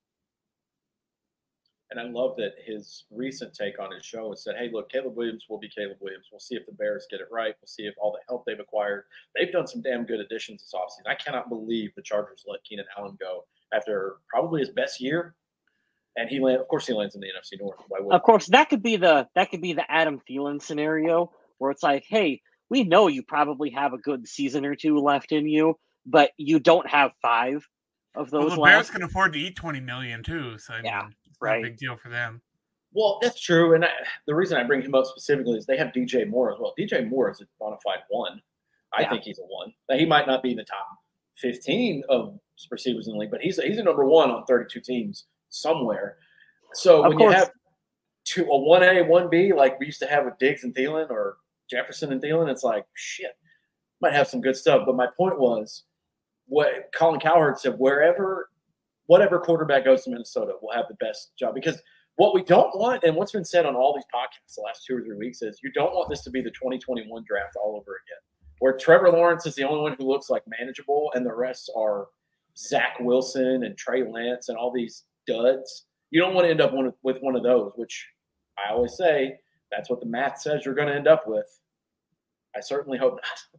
And I love that his recent take on his show is said, hey, look, Caleb Williams will be Caleb Williams. We'll see if the Bears get it right. We'll see if all the help they've acquired. They've done some damn good additions this offseason. I cannot believe the Chargers let Keenan Allen go after probably his best year. And he land, of course, he lands in the N F C North. Why Of course, that could be the that could be the Adam Thielen scenario where it's like, hey, we know you probably have a good season or two left in you, but you don't have five of those well, the left. Bears can afford to eat twenty million dollars too, so I yeah, mean, it's right. not a big deal for them. Well, that's true. And I, the reason I bring him up specifically is they have D J Moore as well. D J Moore is a bona fide one. I Yeah. think he's a one. Now, he might not be in the top fifteen of receivers in the league, but he's a, he's a number one on thirty-two teams somewhere. So Of when course. you have two, a one A, one B, like we used to have with Diggs and Thielen or Jefferson and Thielen, it's like, shit, might have some good stuff. But my point was what Colin Cowherd said, wherever, whatever quarterback goes to Minnesota will have the best job. Because what we don't want, and what's been said on all these podcasts the last two or three weeks, is you don't want this to be the twenty twenty-one draft all over again, where Trevor Lawrence is the only one who looks like manageable and the rest are Zach Wilson and Trey Lance and all these duds. You don't want to end up one, with one of those, which I always say that's what the math says you're going to end up with. I certainly hope not.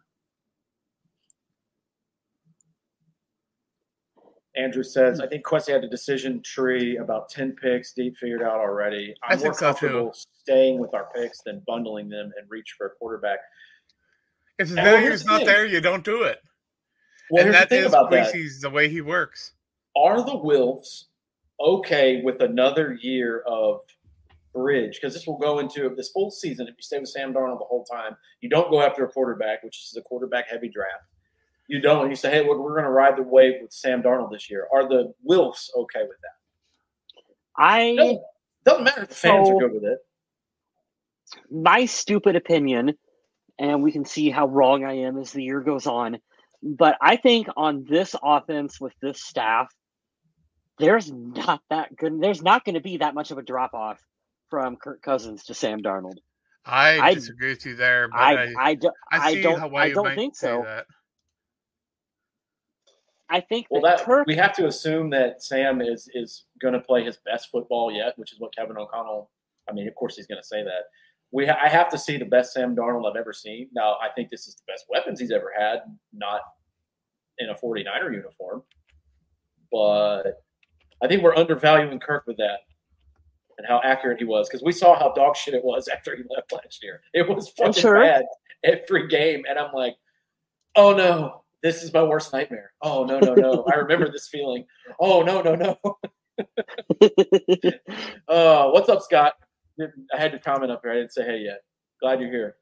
Andrew says, I think Quessy had a decision tree about ten picks deep figured out already. I'm I more think so, comfortable too. staying with our picks than bundling them and reach for a quarterback. If the And well, here's value's the not thing. there, you don't do it. Well, and here's that the thing is about that. Quasey's the way he works. Are the Wilfs okay with another year of bridge? Because this will go into this full season. If you stay with Sam Darnold the whole time, you don't go after a quarterback, which is a quarterback-heavy draft. You don't. You say, hey, look, we're going to ride the wave with Sam Darnold this year. Are the Wilfs okay with that? I Doesn't, doesn't matter if the fans So- are good with it. my stupid opinion, and we can see how wrong I am as the year goes on. But I think on this offense with this staff, there's not that good. There's not going to be that much of a drop off from Kirk Cousins to Sam Darnold. I, I- disagree with you there, but I I, I, do, I, I see don't how why I you don't might think say so. that. I think Well, that, that Kirk. we have to assume that Sam is is going to play his best football yet, which is what Kevin O'Connell. I mean, of course, he's going to say that. We ha- I have to see the best Sam Darnold I've ever seen. Now, I think this is the best weapons he's ever had, not in a forty-niner uniform. But I think we're undervaluing Kirk with that and how accurate he was, because we saw how dog shit it was after he left last year. It was fucking Sure. bad every game, and I'm like, oh no. This is my worst nightmare. Oh, no, no, no. I remember this feeling. Oh, no, no, no. uh, what's up, Scott? I had your comment up here. I didn't say hey yet. Glad you're here.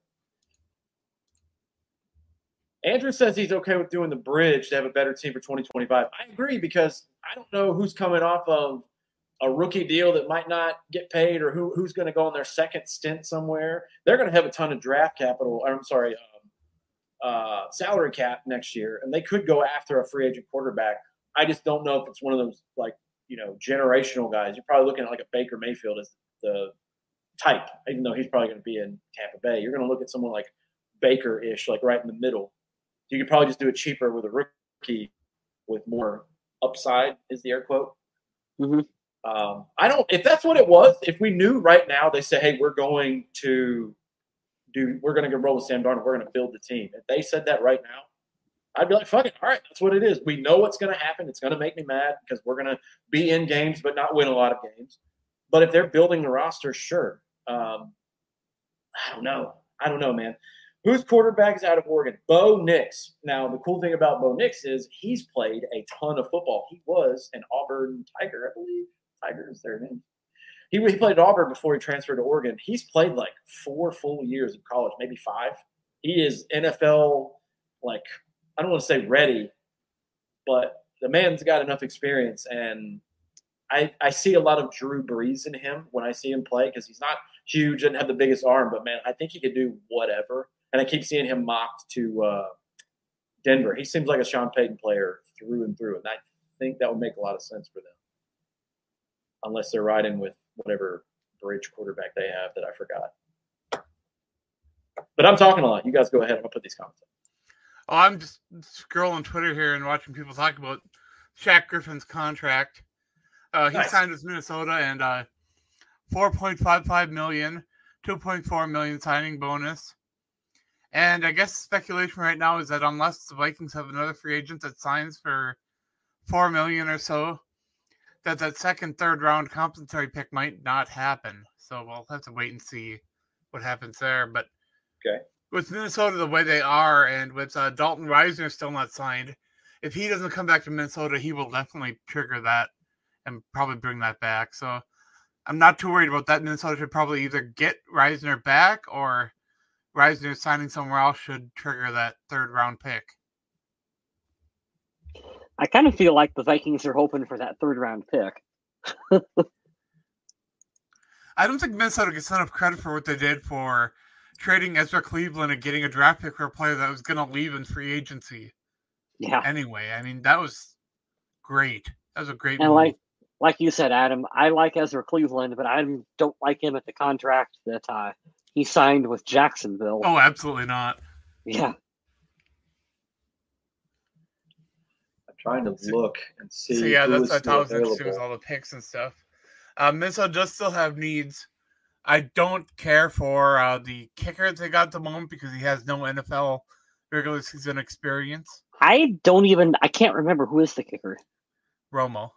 Andrew says he's okay with doing the bridge to have a better team for twenty twenty-five. I agree, because I don't know who's coming off of a rookie deal that might not get paid, or who who's going to go on their second stint somewhere. They're going to have a ton of draft capital. I'm sorry, um, uh, salary cap next year, and they could go after a free agent quarterback. I just don't know if it's one of those like you know generational guys. You're probably looking at like a Baker Mayfield as the type, even though he's probably going to be in Tampa Bay. You're going to look at someone like Baker-ish, like right in the middle. You could probably just do it cheaper with a rookie with more upside, is the air quote. Mm-hmm. Um, I don't. If that's what it was, if we knew right now, they say, "Hey, we're going to do. We're going to go roll with Sam Darnold. We're going to build the team." If they said that right now, I'd be like, "Fuck it, all right, that's what it is. We know what's going to happen. It's going to make me mad because we're going to be in games but not win a lot of games." But if they're building the roster, sure. Um, I don't know. I don't know, man. Whose quarterback is out of Oregon? Bo Nix. Now, the cool thing about Bo Nix is he's played a ton of football. He was an Auburn Tiger, I believe. Tiger is their name. He, he played at Auburn before he transferred to Oregon. He's played like four full years of college, maybe five. He is N F L, like, I don't want to say ready, but the man's got enough experience. And I, I see a lot of Drew Brees in him when I see him play because he's not huge and have the biggest arm, but, man, I think he could do whatever. And I keep seeing him mocked to uh, Denver. He seems like a Sean Payton player through and through, and I think that would make a lot of sense for them. Unless they're riding with whatever bridge quarterback they have that I forgot. But I'm talking a lot. You guys go ahead. I'm going to put these comments up. Oh, I'm just scrolling Twitter here and watching people talk about Shaq Griffin's contract. Uh, he Nice. signed with Minnesota and uh, four point five five million dollars, two point four million dollars signing bonus. And I guess speculation right now is that unless the Vikings have another free agent that signs for four million dollars or so, that that second, third round compensatory pick might not happen. So we'll have to wait and see what happens there. But okay, with Minnesota the way they are, and with uh, Dalton Risner still not signed, if he doesn't come back to Minnesota, he will definitely trigger that and probably bring that back. So I'm not too worried about that. Minnesota should probably either get Risner back or Risner signing somewhere else should trigger that third round pick. I kind of feel like the Vikings are hoping for that third round pick. I don't think Minnesota gets enough credit for what they did for trading Ezra Cleveland and getting a draft pick for a player that was going to leave in free agency. Yeah. Anyway, I mean, that was great. That was a great and move. like like you said, Adam, I like Ezra Cleveland, but I don't like him at the contract that uh, he signed with Jacksonville. Oh, absolutely not. Yeah. I'm trying to look and see. So yeah, who that's is that's still how I was interesting with available. all the picks and stuff. Uh, Minnesota does still have needs. I don't care for uh, the kicker they got at the moment because he has no N F L regular season experience. I don't even, I can't remember who is the kicker. Romo.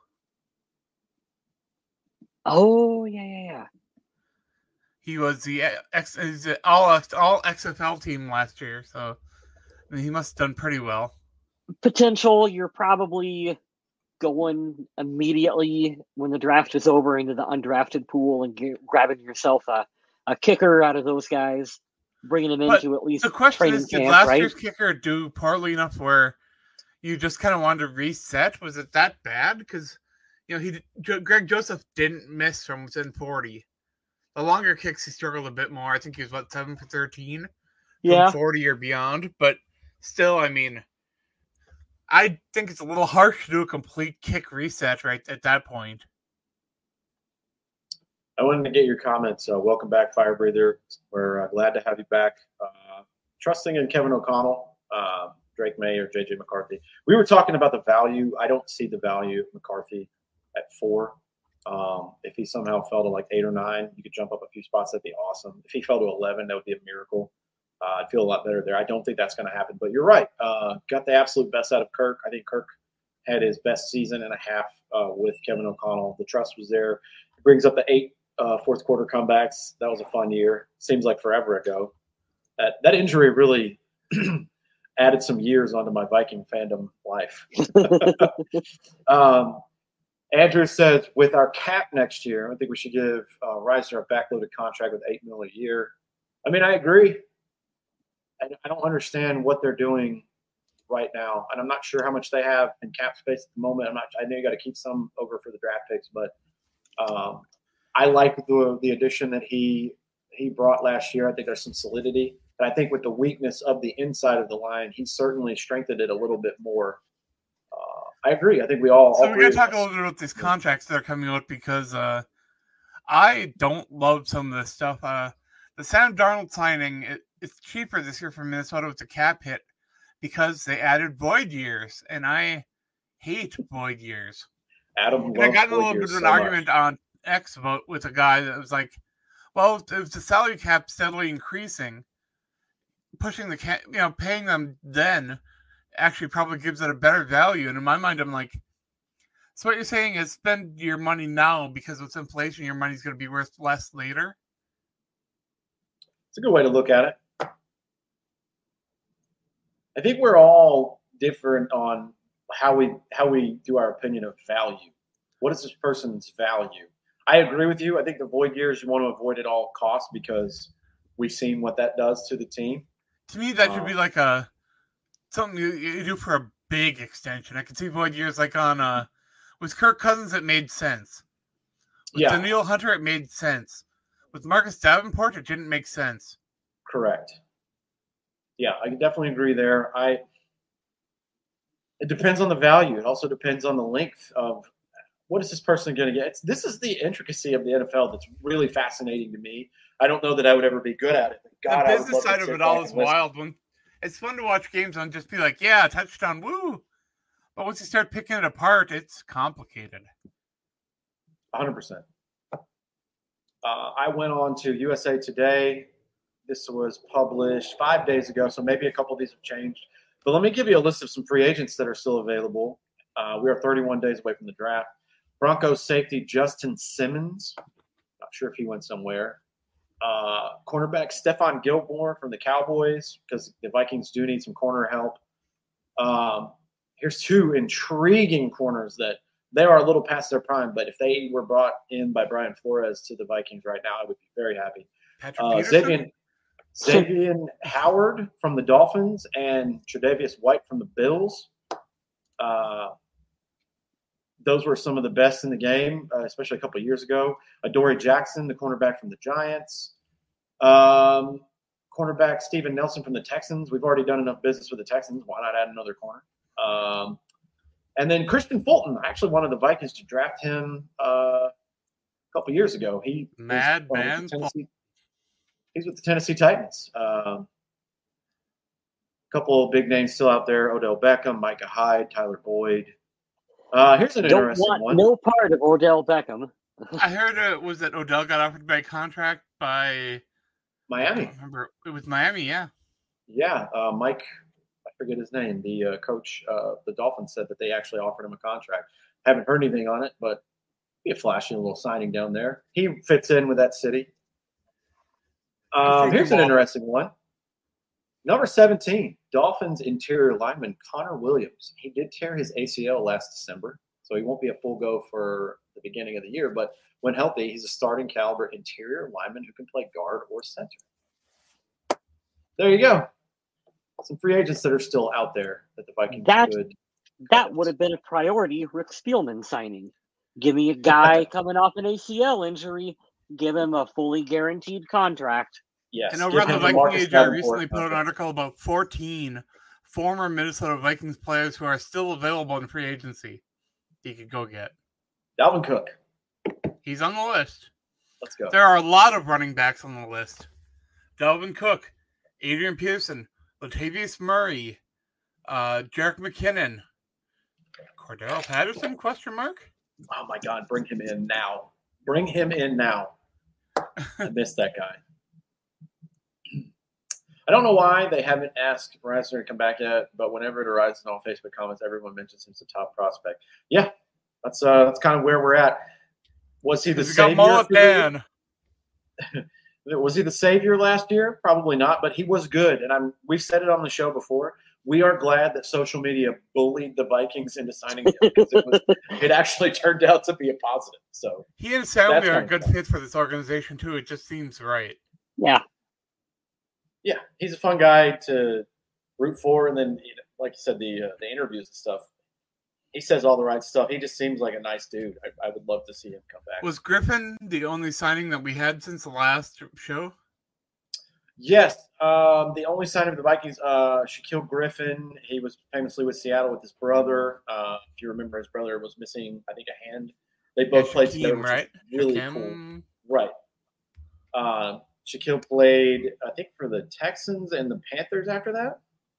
Oh, yeah, yeah, yeah. He was the X, he's the all all X F L team last year, so I mean, he must have done pretty well. Potential, you're probably going immediately when the draft is over into the undrafted pool and get, grabbing yourself a, a kicker out of those guys, bringing them But into at least the question training is, did camp, last right? year's kicker do poorly enough where you just kind of wanted to reset? Was it that bad? Because you know, he Greg Joseph didn't miss from within forty. The longer kicks, he struggled a bit more. I think he was, what, seven for thirteen Yeah. from forty or beyond. But still, I mean, I think it's a little harsh to do a complete kick reset right at that point. I wanted to get your comments. Uh, welcome back, Fire Breather. We're uh, glad to have you back. Uh, trusting in Kevin O'Connell, uh, Drake May, or J J McCarthy. We were talking about the value. I don't see the value of McCarthy at four. Um, if he somehow fell to like eight or nine, you could jump up a few spots. That'd be awesome. If he fell to eleven, that would be a miracle. Uh, I'd feel a lot better there. I don't think that's going to happen, but you're right. Uh, got the absolute best out of Kirk. I think Kirk had his best season and a half uh, with Kevin O'Connell. The trust was there. It brings up the eight uh, fourth quarter comebacks. That was a fun year. Seems like forever ago. That that injury really added some years onto my Viking fandom life. um, Andrew says, with our cap next year, I think we should give uh, Risner a backloaded contract with eight mil a year. I mean, I agree. I, I don't understand what they're doing right now, and I'm not sure how much they have in cap space at the moment. I'm not. I know you got to keep some over for the draft picks, but Um, I like the the addition that he he brought last year. I think there's some solidity. And I think with the weakness of the inside of the line, he certainly strengthened it a little bit more. Uh, I agree. I think we all, So all we're three gonna of talk a us. little bit about these contracts that are coming out because uh, I don't love some of this stuff. Uh, the Sam Darnold signing, it, it's cheaper this year for Minnesota with the cap hit because they added void years, and I hate void years. Adam And I loves got in a void little bit years of an so argument much. on X about with a guy that was like, well, if the salary cap steadily increasing, pushing the cap, you know, paying them then actually probably gives it a better value. And in my mind, I'm like, so what you're saying is spend your money now because with inflation, your money's going to be worth less later. It's a good way to look at it. I think we're all different on how we how we do our opinion of value. What is this person's value? I agree with you. I think the void years you want to avoid at all costs because we've seen what that does to the team. To me, that should Um, be like a something you, you do for a big extension. I could see void years like on uh with Kirk Cousins, it made sense. With yeah, Daniil Hunter, it made sense. With Marcus Davenport, it didn't make sense. correct. Yeah, I can definitely agree there. I it depends on the value. It also depends on the length of what is this person going to get. It's, this is the intricacy of the N F L that's really fascinating to me. I don't know that I would ever be good at it. But The God, I would business love to side of sit it all back is and listen. wild. When it's fun to watch games and just be like, yeah, touchdown, woo. But once you start picking it apart, it's complicated. one hundred percent. Uh, I went on to U S A Today. This was published five days ago, so maybe a couple of these have changed. But let me give you a list of some free agents that are still available. Uh, we are thirty-one days away from the draft. Broncos safety Justin Simmons. Not sure if he went somewhere. Uh, cornerback Stephon Gilmore from the Cowboys because the Vikings do need some corner help. Um, here's two intriguing corners that they are a little past their prime, but if they were brought in by Brian Flores to the Vikings right now, I would be very happy. Patrick Uh, Peterson? Xavier, Xavier Howard from the Dolphins and Tre'Davious White from the Bills. Uh, those were some of the best in the game, uh, especially a couple of years ago. Adoree Jackson, the cornerback from the Giants. Um, cornerback Steven Nelson from the Texans. We've already done enough business with the Texans. Why not add another corner? Um, and then Christian Fulton. I actually wanted the Vikings to draft him uh, a couple of years ago. He Mad is, uh, man. with the Tennessee, he's with the Tennessee Titans. Um, a couple of big names still out there: Odell Beckham, Micah Hyde, Tyler Boyd. Uh, here's an Don't interesting want one. no part of Odell Beckham. I heard it was that Odell got offered by contract by Miami. I don't remember. It was Miami, yeah. Yeah, uh, Mike, I forget his name. The uh, coach, uh, the Dolphins said that they actually offered him a contract. Haven't heard anything on it, but be a flashy little signing down there. He fits in with that city. Um, here's an interesting one. Number seventeen, Dolphins interior lineman Connor Williams. He did tear his A C L last December, so he won't be a full go for the beginning of the year. But when healthy, he's a starting caliber interior lineman who can play guard or center. There you go. Some free agents that are still out there that the Vikings That could. that would have been a priority. Rick Spielman signing. Give me a guy coming off an A C L injury. Give him a fully guaranteed contract. Yes. And over give on the him Viking Marcus Age, I Davenport recently put out an contract. article about fourteen former Minnesota Vikings players who are still available in free agency. He could go get. Dalvin Cook. He's on the list. Let's go. There are a lot of running backs on the list. Dalvin Cook, Adrian Pearson, Latavius Murray, uh, Jerick McKinnon, Cordell Patterson, question mark? Oh, my God. Bring him in now. Bring him in now. I missed that guy. I don't know why they haven't asked Rasner to come back yet, but whenever it arises in all Facebook comments, everyone mentions him as a top prospect. Yeah, that's uh, that's kind of where we're at. Was he the He's got savior? mullet man. Was he the savior last year? Probably not, but he was good. And I'm we've said it on the show before. We are glad that social media bullied the Vikings into signing him because it was it actually turned out to be a positive. So he and Soundly are a kind good of fit for this organization too. It just seems right. Yeah. Yeah, he's a fun guy to root for, and then you know, like you said, the uh, the interviews and stuff. he says all the right stuff. He just seems like a nice dude. I, I would love to see him come back. Was Griffin the only signing that we had since the last show? Yes, um, the only signing of the Vikings, uh, Shaquille Griffin. He was famously with Seattle with his brother. Uh, if you remember, his brother was missing, I think, a hand. They both Yeah, played Shaquem, together, which right? is really Shaquem. cool. Right. Uh, Shaquille played, I think, for the Texans and the Panthers after that.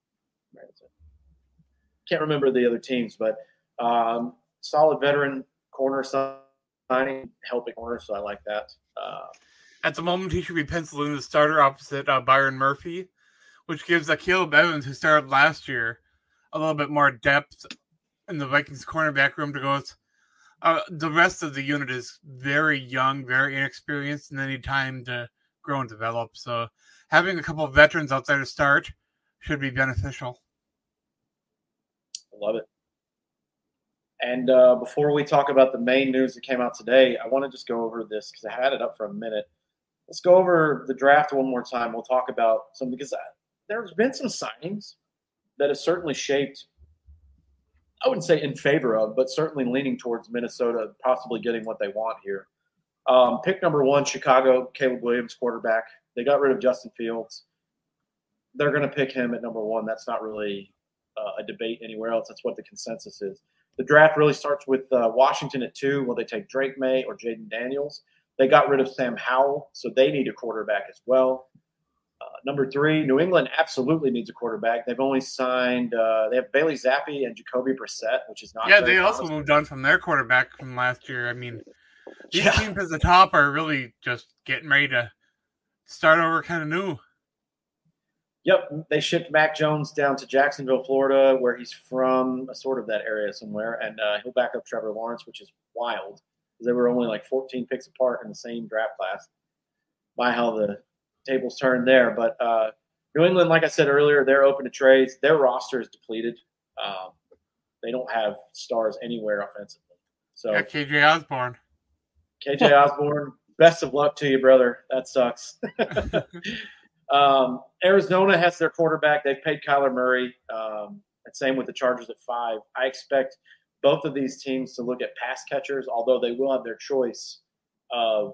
Can't remember the other teams, but um, solid veteran corner signing, helping corner, so I like that. Uh, At the moment, he should be penciled in the starter opposite uh, Byron Murphy, which gives uh, Caleb Evans, who started last year, a little bit more depth in the Vikings cornerback room to go with. Uh, the rest of the unit is very young, very inexperienced, and they need time to grow and develop. So having a couple of veterans out there to start should be beneficial. I love it. And uh, before we talk about the main news that came out today, I want to just go over this because I had it up for a minute. Let's go over the draft one more time. We'll talk about some because I, there's been some signings that have certainly shaped, I wouldn't say in favor of, but certainly leaning towards Minnesota possibly getting what they want here. Um, pick number one, Chicago, Caleb Williams, quarterback. They got rid of Justin Fields. They're going to pick him at number one. That's not really uh, a debate anywhere else. That's what the consensus is. The draft really starts with uh, Washington at two. Will they take Drake May or Jaden Daniels? They got rid of Sam Howell, so they need a quarterback as well. Uh, number three, New England absolutely needs a quarterback. They've only signed uh, – they have Bailey Zappi and Jacoby Brissett, which is not Yeah, very they also promising. moved on from their quarterback from last year. I mean, these Yeah. teams at the top are really just getting ready to start over kind of new. Yep, they shipped Mac Jones down to Jacksonville, Florida, where he's from, sort of that area somewhere, and uh, he'll back up Trevor Lawrence, which is wild because they were only like fourteen picks apart in the same draft class. By how the tables turned there, but uh, New England, like I said earlier, they're open to trades. Their roster is depleted. Um, they don't have stars anywhere offensively. So Yeah, K J Osborne. K J Osborne, best of luck to you, brother. That sucks. Um, Arizona has their quarterback. They've paid Kyler Murray. Um, and same with the Chargers at five. I expect both of these teams to look at pass catchers, although they will have their choice of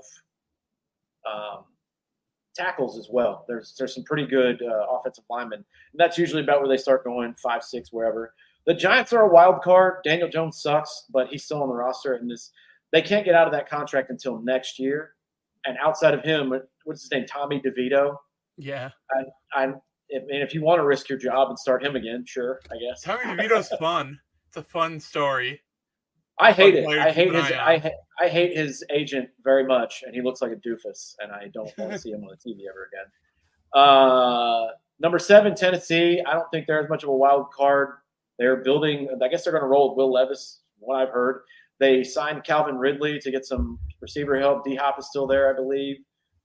um, tackles as well. There's there's some pretty good uh, offensive linemen. And that's usually about where they start going, five, six, wherever. The Giants are a wild card. Daniel Jones sucks, but he's still on the roster. And this they can't get out of that contract until next year. And outside of him, what's his name? Tommy DeVito. Yeah. I, I, I mean, if you want to risk your job and start him again, sure, I guess. Tommy DeVito's fun. It's a fun story. I hate Fun it. player I to keep hate an his. eye on. I, ha- I hate his agent very much, and he looks like a doofus, and I don't want to see him on the T V ever again. Uh, number seven, Tennessee. I don't think they're as much of a wild card. They're building. I guess they're going to roll with Will Levis. What I've heard, they signed Calvin Ridley to get some receiver help. D Hop is still there, I believe.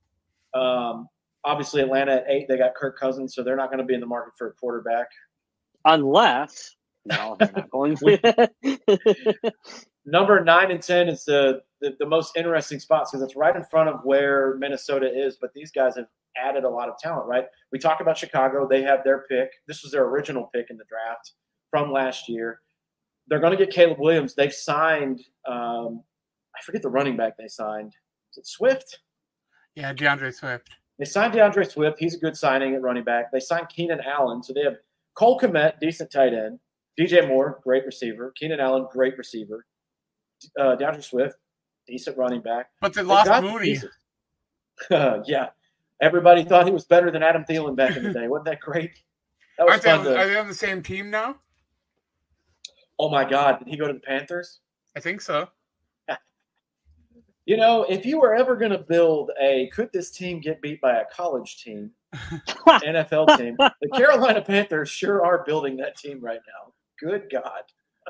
Um, obviously, Atlanta at eight. They got Kirk Cousins, so they're not going to be in the market for a quarterback. Unless, no, they're not going to. Number nine and ten is the, the, the most interesting spots because it's right in front of where Minnesota is, but these guys have added a lot of talent, right? We talk about Chicago. They have their pick. This was their original pick in the draft from last year. They're going to get Caleb Williams. They've signed um, – I forget the running back they signed. Is it Swift? Yeah, DeAndre Swift. They signed DeAndre Swift. He's a good signing at running back. They signed Keenan Allen. So they have Cole Kmet, decent tight end. D J Moore, great receiver. Keenan Allen, great receiver. Uh, DeAndre Swift, decent running back. But they They lost got the Mooney. pieces. Yeah. Everybody thought he was better than Adam Thielen back in the day. Wasn't that great? That was Aren't they, fun on, to, are they on the same team now? oh, my God. Did he go to the Panthers? I think so. You know, if you were ever going to build a could this team get beat by a college team, N F L team, the Carolina Panthers sure are building that team right now. Good God.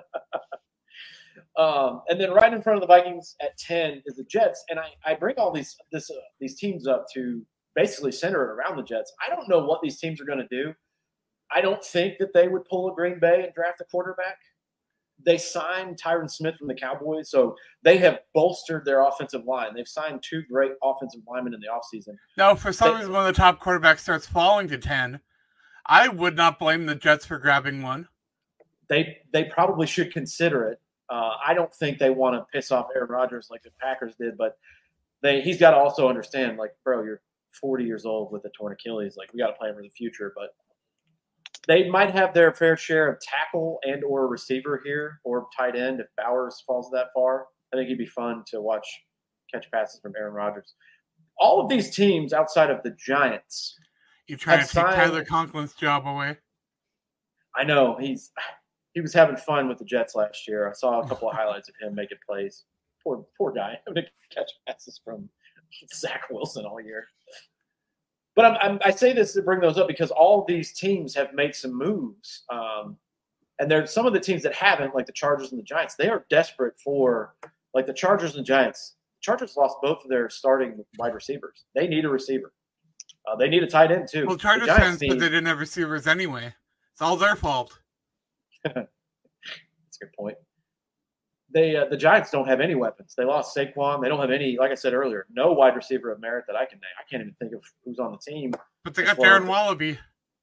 um, and then right in front of the Vikings at ten is the Jets. And I, I bring all these this uh, these teams up to basically center it around the Jets. I don't know what these teams are going to do. I don't think that they would pull a Green Bay and draft a quarterback. They signed Tyron Smith from the Cowboys, so they have bolstered their offensive line. They've signed two great offensive linemen in the offseason. Now, for some They- reason, when the top quarterback starts falling to ten, I would not blame the Jets for grabbing one. they they probably should consider it. Uh, I don't think they want to piss off Aaron Rodgers like the Packers did, but they he's got to also understand, like, bro, you're forty years old with a torn Achilles. Like, we got to plan for the future. But they might have their fair share of tackle and or receiver here or tight end if Bowers falls that far. I think it'd be fun to watch catch passes from Aaron Rodgers. All of these teams outside of the Giants. You're trying to take signed, Tyler Conklin's job away. I know he's he was having fun with the Jets last year. I saw a couple of highlights of him making plays. Poor poor guy having to catch passes from Zach Wilson all year. But I'm, I'm, I say this to bring those up because all of these teams have made some moves, um, and there's some of the teams that haven't, like the Chargers and the Giants. They are desperate for, like the Chargers and Giants. The Chargers lost both of their starting wide receivers. They need a receiver. Uh, they need a tight end too. Well, Chargers fans said they didn't have receivers anyway. It's all their fault. That's a good point. They uh, the Giants don't have any weapons. They lost Saquon. They don't have any, like I said earlier, no wide receiver of merit that I can name. I can't even think of who's on the team. But they got Darren Wallaby.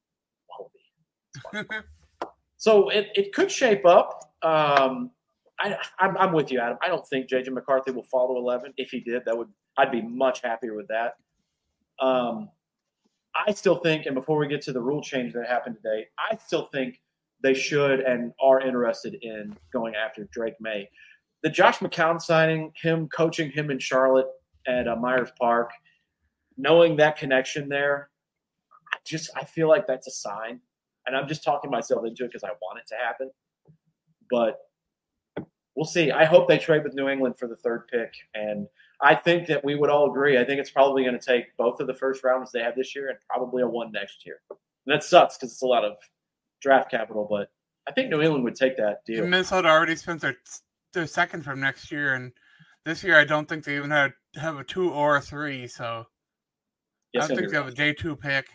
Wallaby. So it, it could shape up. Um, I, I'm, I'm with you, Adam. I don't think J J McCarthy will fall to eleven. If he did, that would I'd be much happier with that. Um, I still think, and before we get to the rule change that happened today, I still think they should and are interested in going after Drake May. The Josh McCown signing, him coaching him in Charlotte at uh, Myers Park, knowing that connection there, I just I feel like that's a sign. And I'm just talking myself into it because I want it to happen. But we'll see. I hope they trade with New England for the third pick. And I think that we would all agree. I think it's probably going to take both of the first rounds they have this year and probably a one next year. And that sucks because it's a lot of draft capital, but I think New England would take that deal. Minnesota already spent their their second from next year, and this year I don't think they even had have a two or a three. So yes, I don't think they have a day two pick.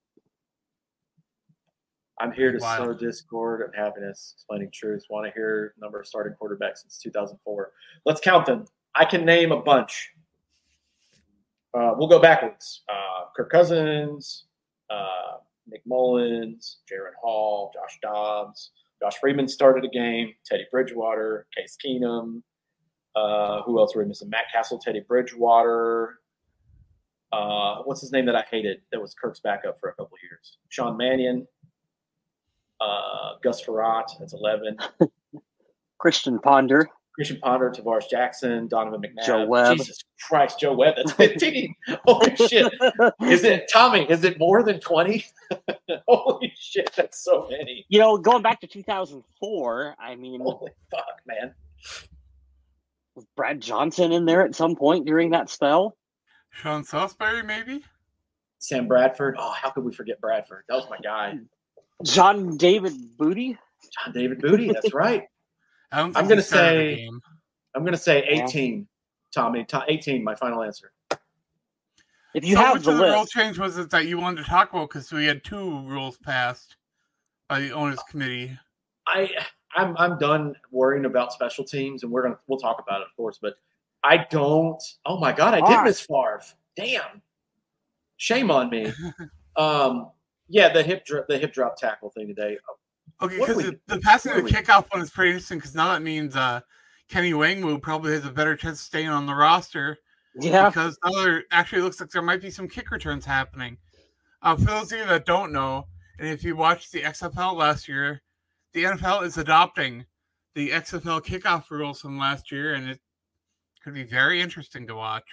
I'm here to sow discord and happiness, explaining truth. Want to hear number of starting quarterbacks since two thousand four. Let's count them. I can name a bunch. Uh, we'll go backwards. Uh, Kirk Cousins, uh, Nick Mullins, Jaron Hall, Josh Dobbs. Josh Freeman started a game. Teddy Bridgewater, Case Keenum. Uh, who else were we missing? Matt Castle, Teddy Bridgewater. Uh, what's his name that I hated? That was Kirk's backup for a couple of years. Sean Mannion. Uh, Gus Frerotte, that's eleven. Christian Ponder. Christian Ponder, Tavares Jackson, Donovan McNabb. Joe Webb. Jesus Christ, Joe Webb, that's fifteen. Holy shit. Is it, Tommy, is it more than twenty? Holy shit, that's so many. You know, going back to two thousand four, I mean. Holy fuck, man. Was Brad Johnson in there at some point during that spell? Sean Salisbury, maybe? Sam Bradford. Oh, how could we forget Bradford? That was my guy. John David Booty. John David Booty. That's right. I don't think I'm gonna say. I'm gonna say eighteen. Tommy, eighteen. My final answer. If you so have which the of the list, rule change was it that you wanted to talk about? Because we had two rules passed by the owners committee. I I'm I'm done worrying about special teams, and we're gonna we'll talk about it, of course. But I don't. Oh my God, I did right. miss Favre. Damn. Shame on me. um. Yeah, the hip dro- the hip drop tackle thing today. Okay, because the, the passing the kickoff one is pretty interesting because now that means uh, Kenny Wangwu probably has a better chance of staying on the roster. Yeah. Because now there actually looks like there might be some kick returns happening. Uh, for those of you that don't know, and if you watched the X F L last year, the N F L is adopting the X F L kickoff rules from last year, and it could be very interesting to watch.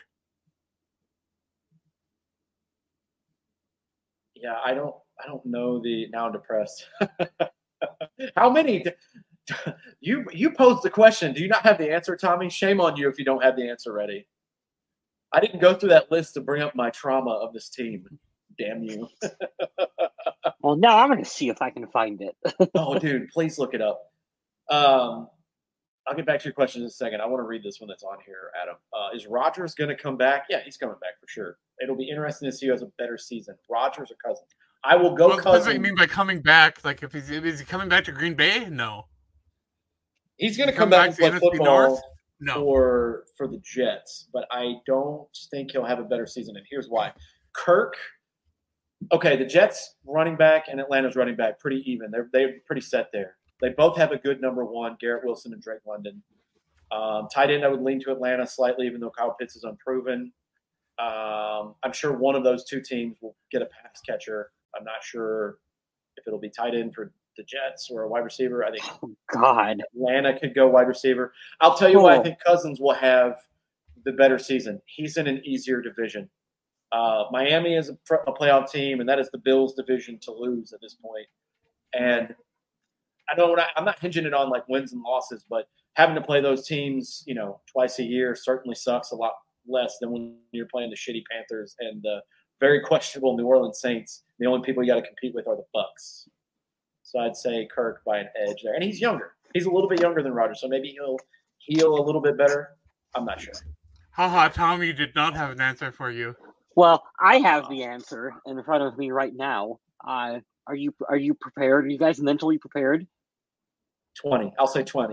Yeah, I don't. I don't know the. Now I'm depressed. How many? You you posed the question. Do you not have the answer, Tommy? Shame on you if you don't have the answer ready. I didn't go through that list to bring up my trauma of this team. Damn you. Well, now I'm going to see if I can find it. Oh, dude, please look it up. Um, I'll get back to your question in a second. I want to read this one that's on here, Adam. Uh, is Rodgers going to come back? Yeah, he's coming back for sure. It'll be interesting to see who has a better season, Rodgers or Cousins. I will go well, Cousins. Depends what you mean by coming back. Like, if he's is he coming back to Green Bay? No. He's going to come back and play football North? No. for for the Jets, but I don't think he'll have a better season. And here's why: Kirk. Okay, the Jets running back and Atlanta's running back pretty even. They're they're pretty set there. They both have a good number one, Garrett Wilson and Drake London. Um, tight end, I would lean to Atlanta slightly, even though Kyle Pitts is unproven. Um, I'm sure one of those two teams will get a pass catcher. I'm not sure if it'll be tight end for the Jets or a wide receiver. I think Oh, God. Atlanta could go wide receiver. I'll tell you Cool. why I think Cousins will have the better season. He's in an easier division. Uh, Miami is a, a playoff team, and that is the Bills' division to lose at this point. And I know not, I'm not hinging it on like wins and losses, but having to play those teams, you know, twice a year certainly sucks a lot less than when you're playing the shitty Panthers and the very questionable New Orleans Saints. The only people you got to compete with are the Bucks. So I'd say Kirk by an edge there, and he's younger. He's a little bit younger than Rodgers, so maybe he'll heal a little bit better. I'm not sure. Haha, Tommy did not have an answer for you. Well, I have the answer in front of me right now. Uh, are you are you prepared? Are you guys mentally prepared? twenty. I'll say twenty.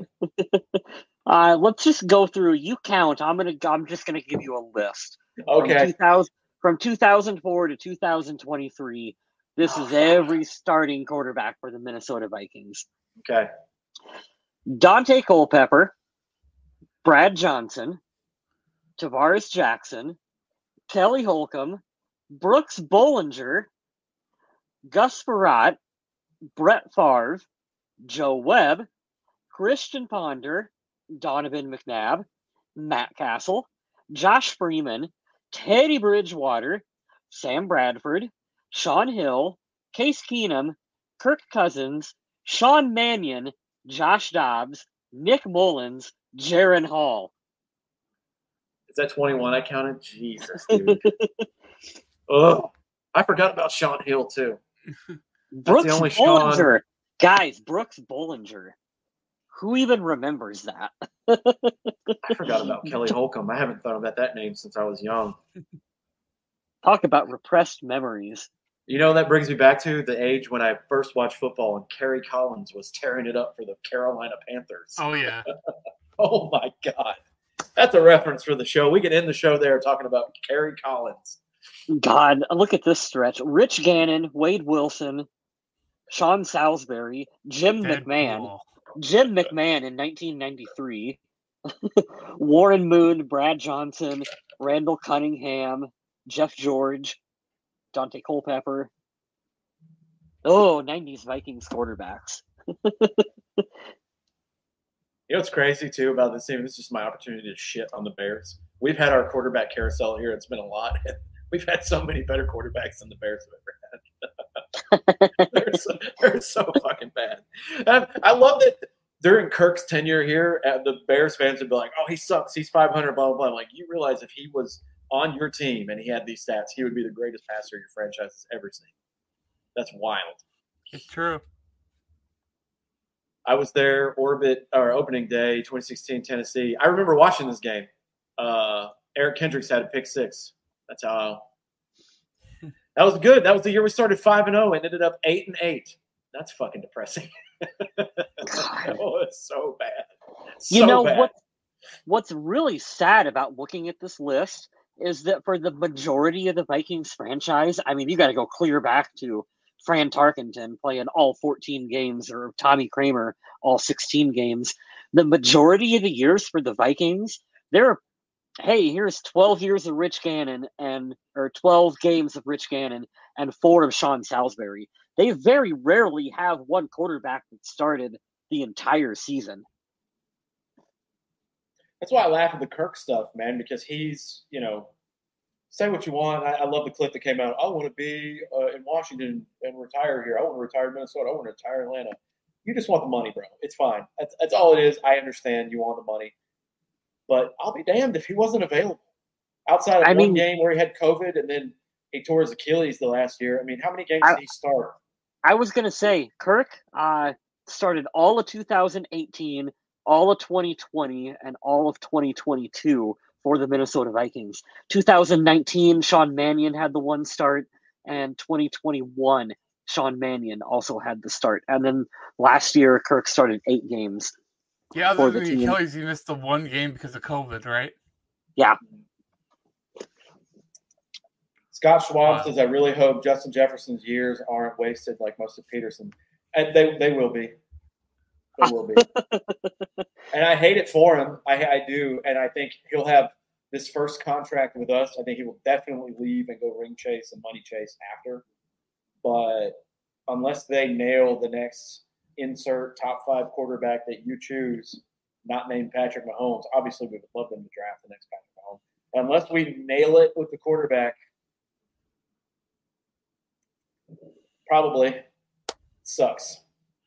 Uh, let's just go through. You count. I'm gonna. I'm just gonna give you a list. Okay. From two thousand, from two thousand four to two thousand twenty-three, this is every starting quarterback for the Minnesota Vikings. Okay. Dante Culpepper, Brad Johnson, Tavares Jackson, Kelly Holcomb, Brooks Bollinger, Gus Farrat, Brett Favre, Joe Webb, Christian Ponder, Donovan McNabb, Matt Castle, Josh Freeman, Teddy Bridgewater, Sam Bradford, Sean Hill, Case Keenum, Kirk Cousins, Sean Mannion, Josh Dobbs, Nick Mullins, Jaron Hall. Is that twenty-one I counted? Jesus, dude. Oh, I forgot about Sean Hill, too. Brooks the only Bollinger. Sean- Guys, Brooks Bollinger. Who even remembers that? I forgot about Kelly Holcomb. I haven't thought about that name since I was young. Talk about repressed memories. You know, that brings me back to the age when I first watched football and Kerry Collins was tearing it up for the Carolina Panthers. Oh, yeah. Oh, my God. That's a reference for the show. We can end the show there talking about Kerry Collins. God, look at this stretch. Rich Gannon, Wade Wilson, Sean Salisbury, Jim McMahon. Deadpool. Jim McMahon in nineteen ninety-three. Warren Moon, Brad Johnson, Randall Cunningham, Jeff George, Dante Culpepper. Oh, nineties Vikings quarterbacks. You know what's crazy, too, about this team? This is just my opportunity to shit on the Bears. We've had our quarterback carousel here. It's been a lot. We've had so many better quarterbacks than the Bears have ever had. they're, so, they're so fucking bad. And I love that during Kirk's tenure here, uh, the Bears fans would be like, oh, he sucks. He's five hundred, blah, blah, blah. Like, you realize if he was on your team and he had these stats, he would be the greatest passer your franchise has ever seen. That's wild. It's true. I was there, Orbit, or opening day, twenty sixteen, Tennessee. I remember watching this game. Uh, Eric Kendricks had a pick six. That's how. That was good. That was the year we started five and zero and ended up eight and eight. That's fucking depressing. That was so bad. So you know bad. what? What's really sad about looking at this list is that for the majority of the Vikings franchise, I mean, you got to go clear back to Fran Tarkenton playing all fourteen games, or Tommy Kramer all sixteen games. The majority of the years for the Vikings, they're, hey, here's twelve years of Rich Gannon and or twelve games of Rich Gannon and four of Sean Salisbury. They very rarely have one quarterback that started the entire season. That's why I laugh at the Kirk stuff, man, because he's, you know, say what you want. I, I love the clip that came out. I want to be uh, in Washington and retire here. I want to retire in Minnesota. I want to retire in Atlanta. You just want the money, bro. It's fine. That's, that's all it is. I understand you want the money. But I'll be damned if he wasn't available. Outside of I one mean, game where he had COVID and then he tore his Achilles the last year. I mean, how many games I, did he start? I was going to say, Kirk uh, started all of two thousand eighteen, all of twenty twenty, and all of twenty twenty-two for the Minnesota Vikings. two thousand nineteen, Sean Mannion had the one start, and twenty twenty-one, Sean Mannion also had the start. And then last year, Kirk started eight games. Yeah, for other the than the team. Achilles, he missed the one game because of COVID, right? Yeah. Scott Schwab Wow. says, I really hope Justin Jefferson's years aren't wasted like most of Peterson. And they, they will be. There will be. And I hate it for him. I, I do. And I think he'll have this first contract with us. I think he will definitely leave and go ring chase and money chase after. But unless they nail the next insert top five quarterback that you choose, not named Patrick Mahomes, obviously we would love them to draft the next Patrick Mahomes. Unless we nail it with the quarterback, probably sucks.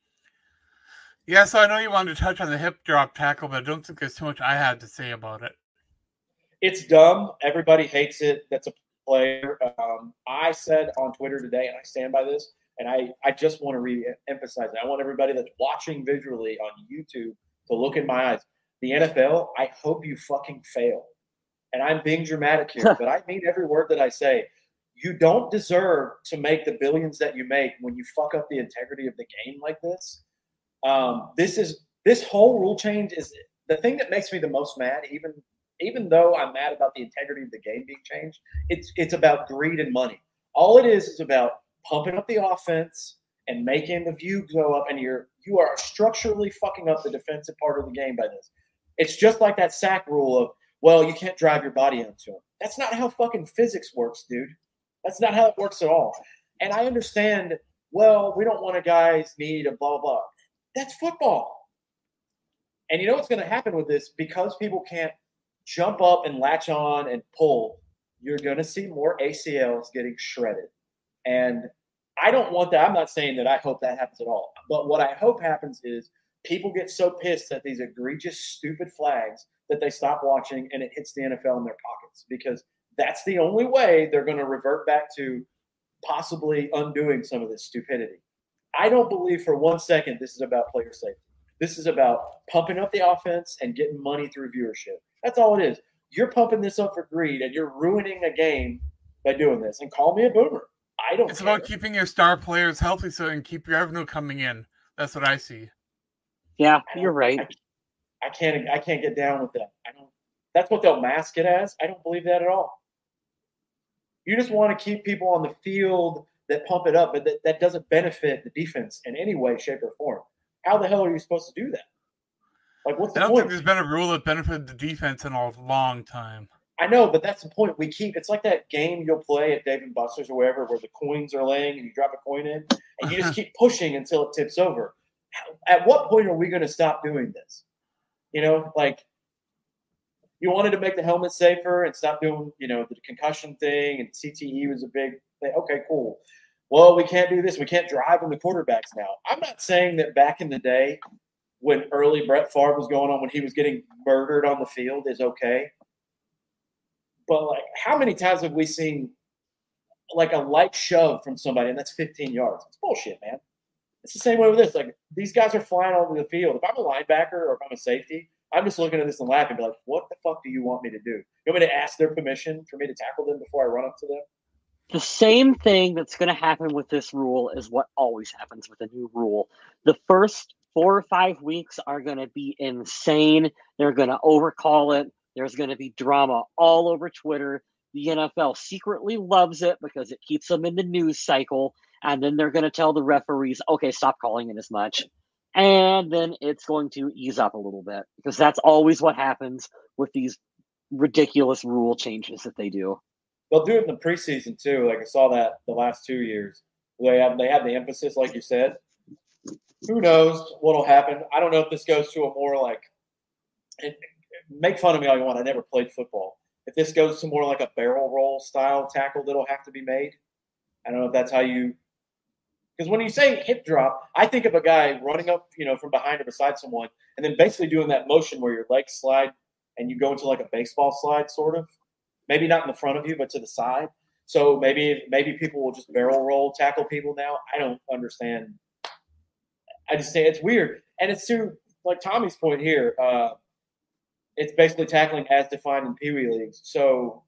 Yeah, so I know you wanted to touch on the hip drop tackle, but I don't think there's too much I had to say about it. It's dumb. Everybody hates it. That's a player. Um, I said on Twitter today, and I stand by this, and I, I just want to re-emphasize it. I want everybody that's watching visually on YouTube to look in my eyes. The N F L, I hope you fucking fail. And I'm being dramatic here, but I mean every word that I say. You don't deserve to make the billions that you make when you fuck up the integrity of the game like this. Um, this is this whole rule change is the thing that makes me the most mad. Even even though I'm mad about the integrity of the game being changed, it's it's about greed and money. All it is is about pumping up the offense and making the view go up, and you're you are structurally fucking up the defensive part of the game by this. It's just like that sack rule of, well, you can't drive your body into him. That's not how fucking physics works, dude. That's not how it works at all. And I understand, well, we don't want a guy's knee to blah, blah. That's football. And you know what's going to happen with this? Because people can't jump up and latch on and pull, you're going to see more A C Ls getting shredded. And I don't want that. I'm not saying that I hope that happens at all. But what I hope happens is people get so pissed at these egregious, stupid flags that they stop watching and it hits the N F L in their pockets, because that's the only way they're going to revert back to possibly undoing some of this stupidity. I don't believe for one second this is about player safety. This is about pumping up the offense and getting money through viewership. That's all it is. You're pumping this up for greed, and you're ruining a game by doing this. And call me a boomer. I don't It's care. about keeping your star players healthy so you can keep your revenue coming in. That's what I see. Yeah, you're right. I, I can't I can't get down with that. I don't. That's what they'll mask it as. I don't believe that at all. You just want to keep people on the field that pump it up, but that, that doesn't benefit the defense in any way, shape, or form. How the hell are you supposed to do that? Like, what's the I don't point? think there's been a rule that benefited the defense in a long time. I know, but that's the point. We keep – it's like that game you'll play at Dave and Buster's or wherever where the coins are laying and you drop a coin in, and you just keep pushing until it tips over. At what point are we going to stop doing this? You know, like – you wanted to make the helmet safer and stop doing, you know, the concussion thing, and C T E was a big thing. Okay, cool. Well, we can't do this. We can't drive in the quarterbacks now. I'm not saying that back in the day when early Brett Favre was going on, when he was getting murdered on the field, is okay. But, like, how many times have we seen, like, a light shove from somebody, and that's fifteen yards? It's bullshit, man. It's the same way with this. Like, these guys are flying all over the field. If I'm a linebacker or if I'm a safety, I'm just looking at this and laughing, be like, what the fuck do you want me to do? You want me to ask their permission for me to tackle them before I run up to them? The same thing that's going to happen with this rule is what always happens with a new rule. The first four or five weeks are going to be insane. They're going to overcall it. There's going to be drama all over Twitter. The N F L secretly loves it because it keeps them in the news cycle. And then they're going to tell the referees, okay, stop calling it as much. And then it's going to ease up a little bit, because that's always what happens with these ridiculous rule changes that they do. They'll do it in the preseason too. Like I saw that the last two years. They have they have the emphasis, like you said. Who knows what'll happen? I don't know if this goes to a more like it, make fun of me all you want. I never played football. If this goes to more like a barrel roll style tackle that'll have to be made, I don't know if that's how you. Because when you say hip drop, I think of a guy running up, you know, from behind or beside someone, and then basically doing that motion where your legs slide and you go into like a baseball slide, sort of. Maybe not in the front of you, but to the side. So maybe maybe people will just barrel roll tackle people now. I don't understand. I just say it's weird, and it's to like Tommy's point here. Uh, it's basically tackling as defined in Pee Wee leagues. So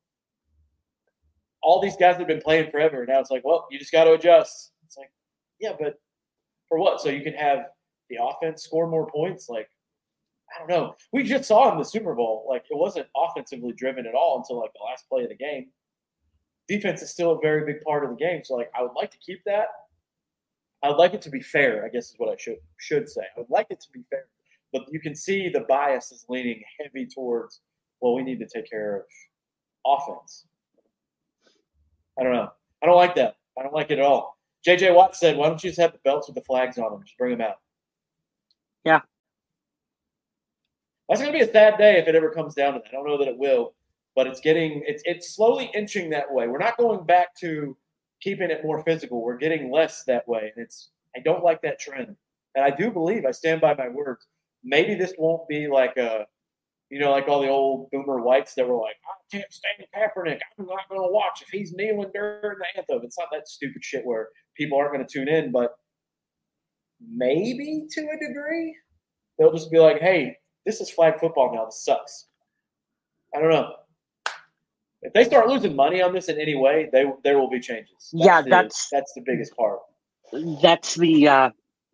all these guys have been playing forever. Now it's like, well, you just got to adjust. It's like, yeah, but for what? So you can have the offense score more points? Like, I don't know. We just saw in the Super Bowl, like, it wasn't offensively driven at all until, like, the last play of the game. Defense is still a very big part of the game. So, like, I would like to keep that. I'd like it to be fair, I guess is what I should should say. I would like it to be fair. But you can see the bias is leaning heavy towards, well, we need to take care of offense. I don't know. I don't like that. I don't like it at all. J J Watt said, why don't you just have the belts with the flags on them? Just bring them out. Yeah. That's going to be a sad day if it ever comes down to that. I don't know that it will, but it's getting it's it's slowly inching that way. We're not going back to keeping it more physical. We're getting less that way, and it's I don't like that trend. And I do believe I stand by my words. Maybe this won't be like a, you know, like all the old boomer whites that were like, I can't stand Kaepernick. I'm not going to watch if he's kneeling during the anthem. It's not that stupid shit where people aren't going to tune in, but maybe to a degree, they'll just be like, hey, this is flag football now. This sucks. I don't know. If they start losing money on this in any way, they there will be changes. That's yeah, the, that's that's the biggest part. That's the uh,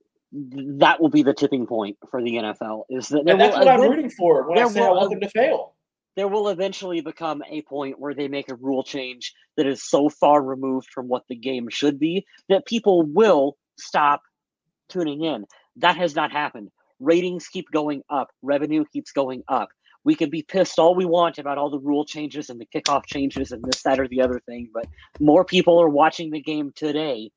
that will be the tipping point for the N F L. Is that And that's will, what I'm rooting for when I say will, I want them to fail. There will eventually become a point where they make a rule change that is so far removed from what the game should be that people will stop tuning in. That has not happened. Ratings keep going up. Revenue keeps going up. We can be pissed all we want about all the rule changes and the kickoff changes and this, that, or the other thing, but more people are watching the game today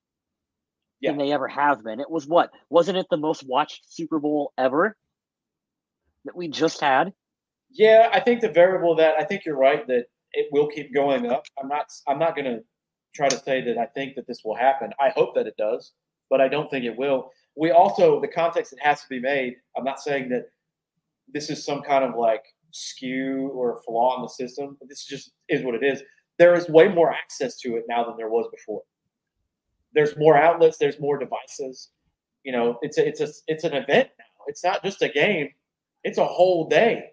yeah. than they ever have been. It was what? Wasn't it the most watched Super Bowl ever that we just had? Yeah, I think the variable that I think you're right that it will keep going up. I'm not. I'm not going to try to say that I think that this will happen. I hope that it does, but I don't think it will. We also the context that has to be made. I'm not saying that this is some kind of like skew or flaw in the system. This just is what it is. There is way more access to it now than there was before. There's more outlets. There's more devices. You know, it's a, it's a, it's an event now. It's not just a game. It's a whole day.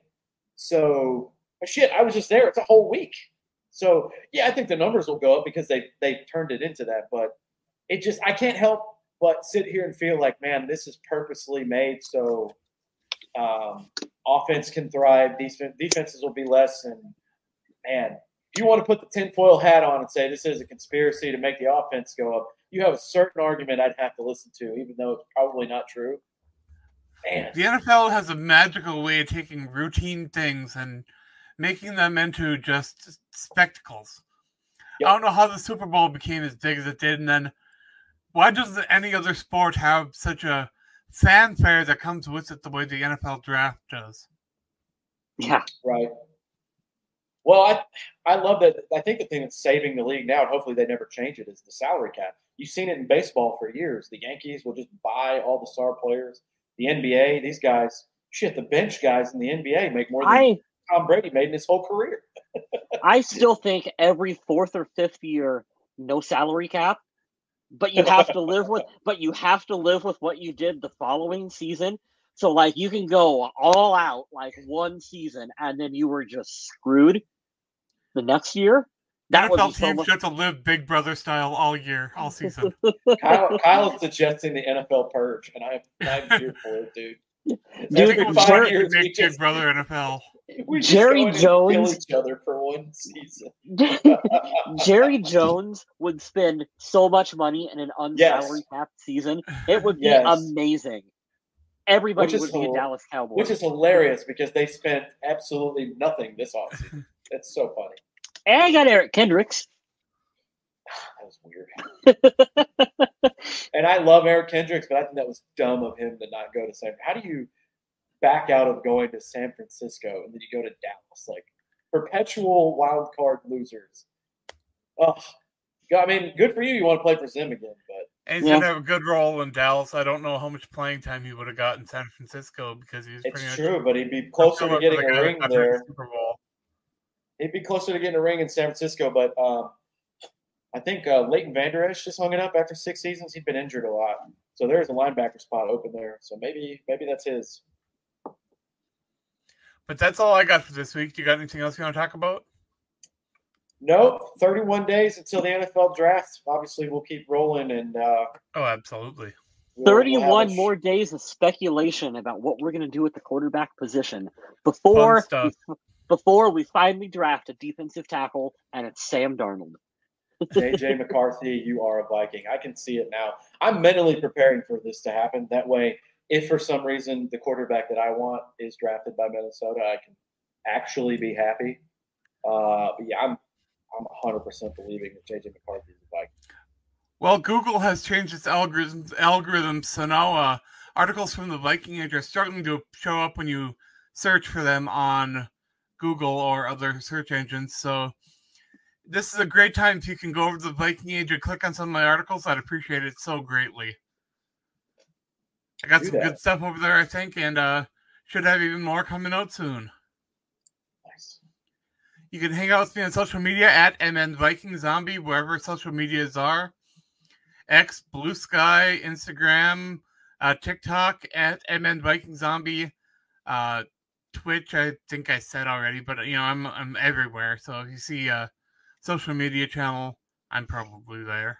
So, shit, I was just there. It's a whole week. So, yeah, I think the numbers will go up because they they turned it into that. But it just, I can't help but sit here and feel like, man, this is purposely made so um, offense can thrive. Defense, defenses will be less. And, man, if you want to put the tinfoil hat on and say this is a conspiracy to make the offense go up, you have a certain argument I'd have to listen to, even though it's probably not true. Man. The N F L has a magical way of taking routine things and making them into just spectacles. Yep. I don't know how the Super Bowl became as big as it did, and then why doesn't any other sport have such a fanfare that comes with it the way the N F L draft does? Yeah. Right. Well, I I love that. I think the thing that's saving the league now, and hopefully they never change it, is the salary cap. You've seen it in baseball for years. The Yankees will just buy all the star players. The N B A, these guys, shit, the bench guys in the N B A make more than I, Tom Brady made in his whole career. I still think every fourth or fifth year, no salary cap, but you have to live with, but you have to live with what you did the following season. So, like, you can go all out like one season, and then you were just screwed the next year. That N F L would be teams so much- have to live Big Brother style all year, all season. Kyle, Kyle is suggesting the N F L purge, and I'm, I'm here for it, dude. Dude, Every five Jerry, years, we Big just, Brother N F L. we just Jerry go in and Jones kill each other for one season. Jerry Jones would spend so much money in an unsalary Yes. capped season. It would be Yes. amazing. Everybody Which is would be a hil- Dallas Cowboy. Which is hilarious because they spent absolutely nothing this offseason. It's so funny. And I got Eric Kendricks. That was weird. And I love Eric Kendricks, but I think that was dumb of him to not go to San. How do you back out of going to San Francisco and then you go to Dallas? Like perpetual wild card losers. Oh, I mean, good for you. You want to play for Zim again, but and he's yeah. gonna have a good role in Dallas. I don't know how much playing time he would have got in San Francisco because he was. It's pretty true, much but he'd be closer to getting a ring there. Super Bowl. He'd be closer to getting a ring in San Francisco, but um, I think uh, Leighton Vander Esch just hung it up after six seasons. He'd been injured a lot, so there's a linebacker spot open there. So maybe, maybe that's his. But that's all I got for this week. Do you got anything else you want to talk about? Nope. thirty-one days until the N F L draft. Obviously, we'll keep rolling, and uh, oh, absolutely. We'll, thirty-one we'll sh- more days of speculation about what we're going to do at the quarterback position before we, before we finally draft a defensive tackle, and it's Sam Darnold. J J McCarthy, you are a Viking. I can see it now. I'm mentally preparing for this to happen. That way, if for some reason the quarterback that I want is drafted by Minnesota, I can actually be happy. Uh, but yeah, I'm I'm one hundred percent believing that J J McCarthy is a Viking. Well, Google has changed its algorithms, algorithms so now uh, articles from the Viking Age are starting to show up when you search for them on Google or other search engines. So this is a great time if you can go over to the Viking Age and click on some of my articles. I'd appreciate it so greatly. I got Do some that. good stuff over there, I think, and uh, should have even more coming out soon. Nice. You can hang out with me on social media at M N Viking Zombie, wherever social medias are. X, Blue Sky, Instagram, uh, TikTok at M N Viking Zombie, uh, Twitch. I think I said already, but you know I'm I'm everywhere. So if you see a social media channel, I'm probably there.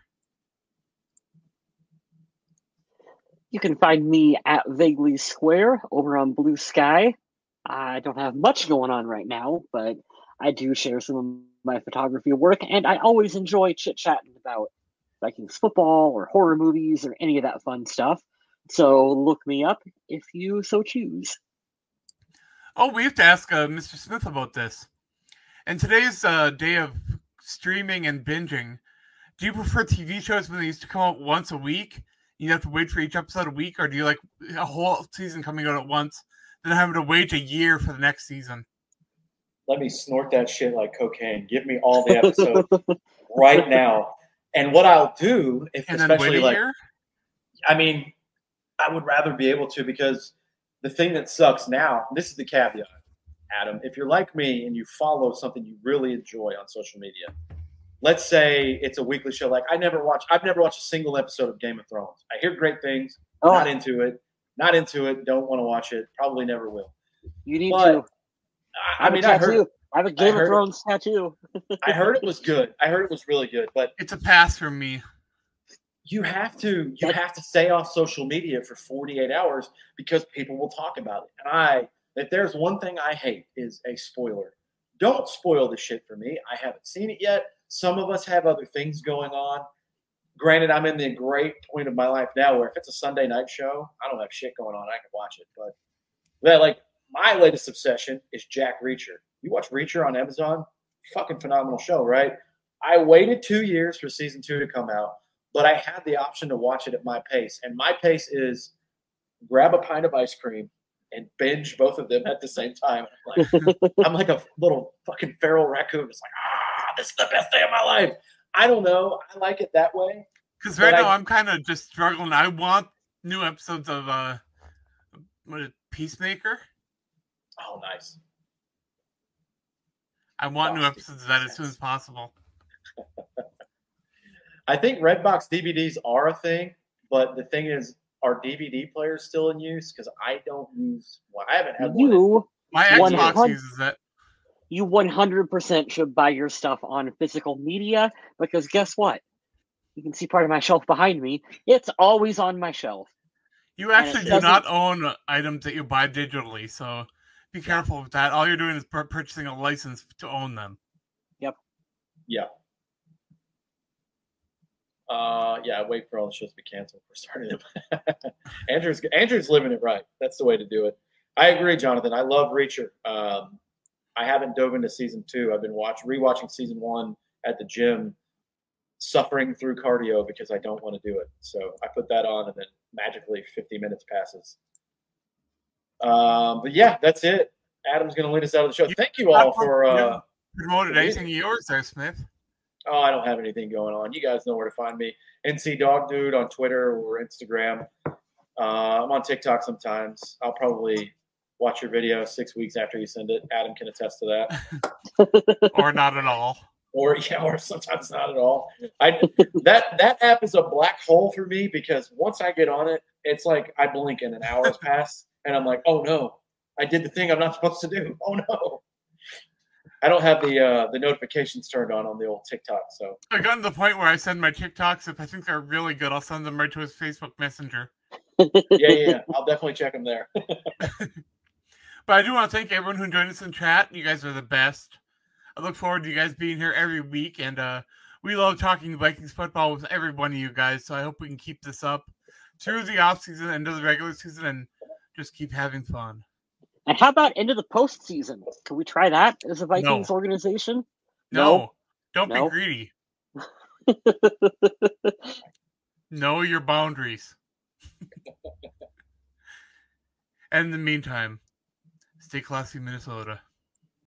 You can find me at Vaguely Square over on Blue Sky. I don't have much going on right now, but I do share some of my photography work, and I always enjoy chit-chatting about Vikings football or horror movies or any of that fun stuff. So look me up if you so choose. Oh, we have to ask uh, Mister Smith about this. And today's uh, day of streaming and binging, do you prefer T V shows when they used to come out once a week? You have to wait for each episode a week, or do you like a whole season coming out at once, then having to wait a year for the next season? Let me snort that shit like cocaine. Give me all the episodes right now. And what I'll do, if And then especially wait a like, year? I mean, I would rather be able to, because the thing that sucks now, this is the caveat, Adam. If you're like me and you follow something you really enjoy on social media, let's say it's a weekly show. Like I never watch, I've never watched a single episode of Game of Thrones. I hear great things. Oh, Not into it. Not into it. Don't want to watch it. Probably never will. you need But, to. I, I I have mean, a I tattoo. heard, I have a Game of heard it. Thrones tattoo. I heard it was good. I heard it was really good. But It's a pass from me. you have to, you That- have to stay off social media for forty-eight hours because people will talk about it. And I, if there's one thing I hate is a spoiler. Don't spoil the shit for me. I haven't seen it yet. Some of us have other things going on. Granted, I'm in the great point of my life now where if it's a Sunday night show, I don't have shit going on. I can watch it. But that, like, my latest obsession is Jack Reacher. You watch Reacher on Amazon? Fucking phenomenal show, right? I waited two years for season two to come out, but I had the option to watch it at my pace. And my pace is grab a pint of ice cream and binge both of them at the same time. I'm like, I'm like a little fucking feral raccoon. It's like, ah, this is the best day of my life. I don't know. I like it that way. Because right But now I- I'm kind of just struggling. I want new episodes of uh, what is it, Peacemaker. Oh, nice. I want new Oh, episodes of that as soon as possible. I think Redbox D V Ds are a thing, but the thing is, are D V D players still in use? Because I don't use one. I haven't had one. in- You, My one Xbox hundred uses it. you one hundred percent should buy your stuff on physical media because guess what? You can see part of my shelf behind me. It's always on my shelf. You And it actually do doesn't- not own items that you buy digitally, so be careful with that. All you're doing is pur- purchasing a license to own them. Yeah. Uh, yeah, I wait for all the shows to be canceled for starting them. Andrew's Andrew's living it right. That's the way to do it. I agree, Jonathan. I love Reacher. Um, I haven't dove into season two. I've been watch rewatching season one at the gym, suffering through cardio because I don't want to do it. So I put that on, and then magically fifty minutes passes. Um, but yeah, that's it. Adam's going to lead us out of the show. You- Thank you all for. Uh, Promoted anything of yours there, Smith? Oh, I don't have anything going on. You guys know where to find me. N C Dog Dude on Twitter or Instagram. Uh, I'm on TikTok sometimes. I'll probably watch your video six weeks after you send it. Adam can attest to that. Or not at all? Or yeah, or sometimes not at all. I that that app is a black hole for me because once I get on it, it's like I blink and an hour has passed, and I'm like, oh no, I did the thing I'm not supposed to do. Oh no. I don't have the uh, the notifications turned on on the old TikTok, so I got to the point where I send my TikToks. If I think they're really good, I'll send them right to his Facebook Messenger. yeah, yeah, yeah. I'll definitely check them there. But I do want to thank everyone who joined us in chat. You guys are the best. I look forward to you guys being here every week, and uh, we love talking Vikings football with every one of you guys, so I hope we can keep this up through the off season and into the regular season and just keep having fun. And how about into the postseason? Can we try that as a Vikings No. organization? No, No. don't No. be greedy. Know your boundaries. And in the meantime, stay classy, Minnesota.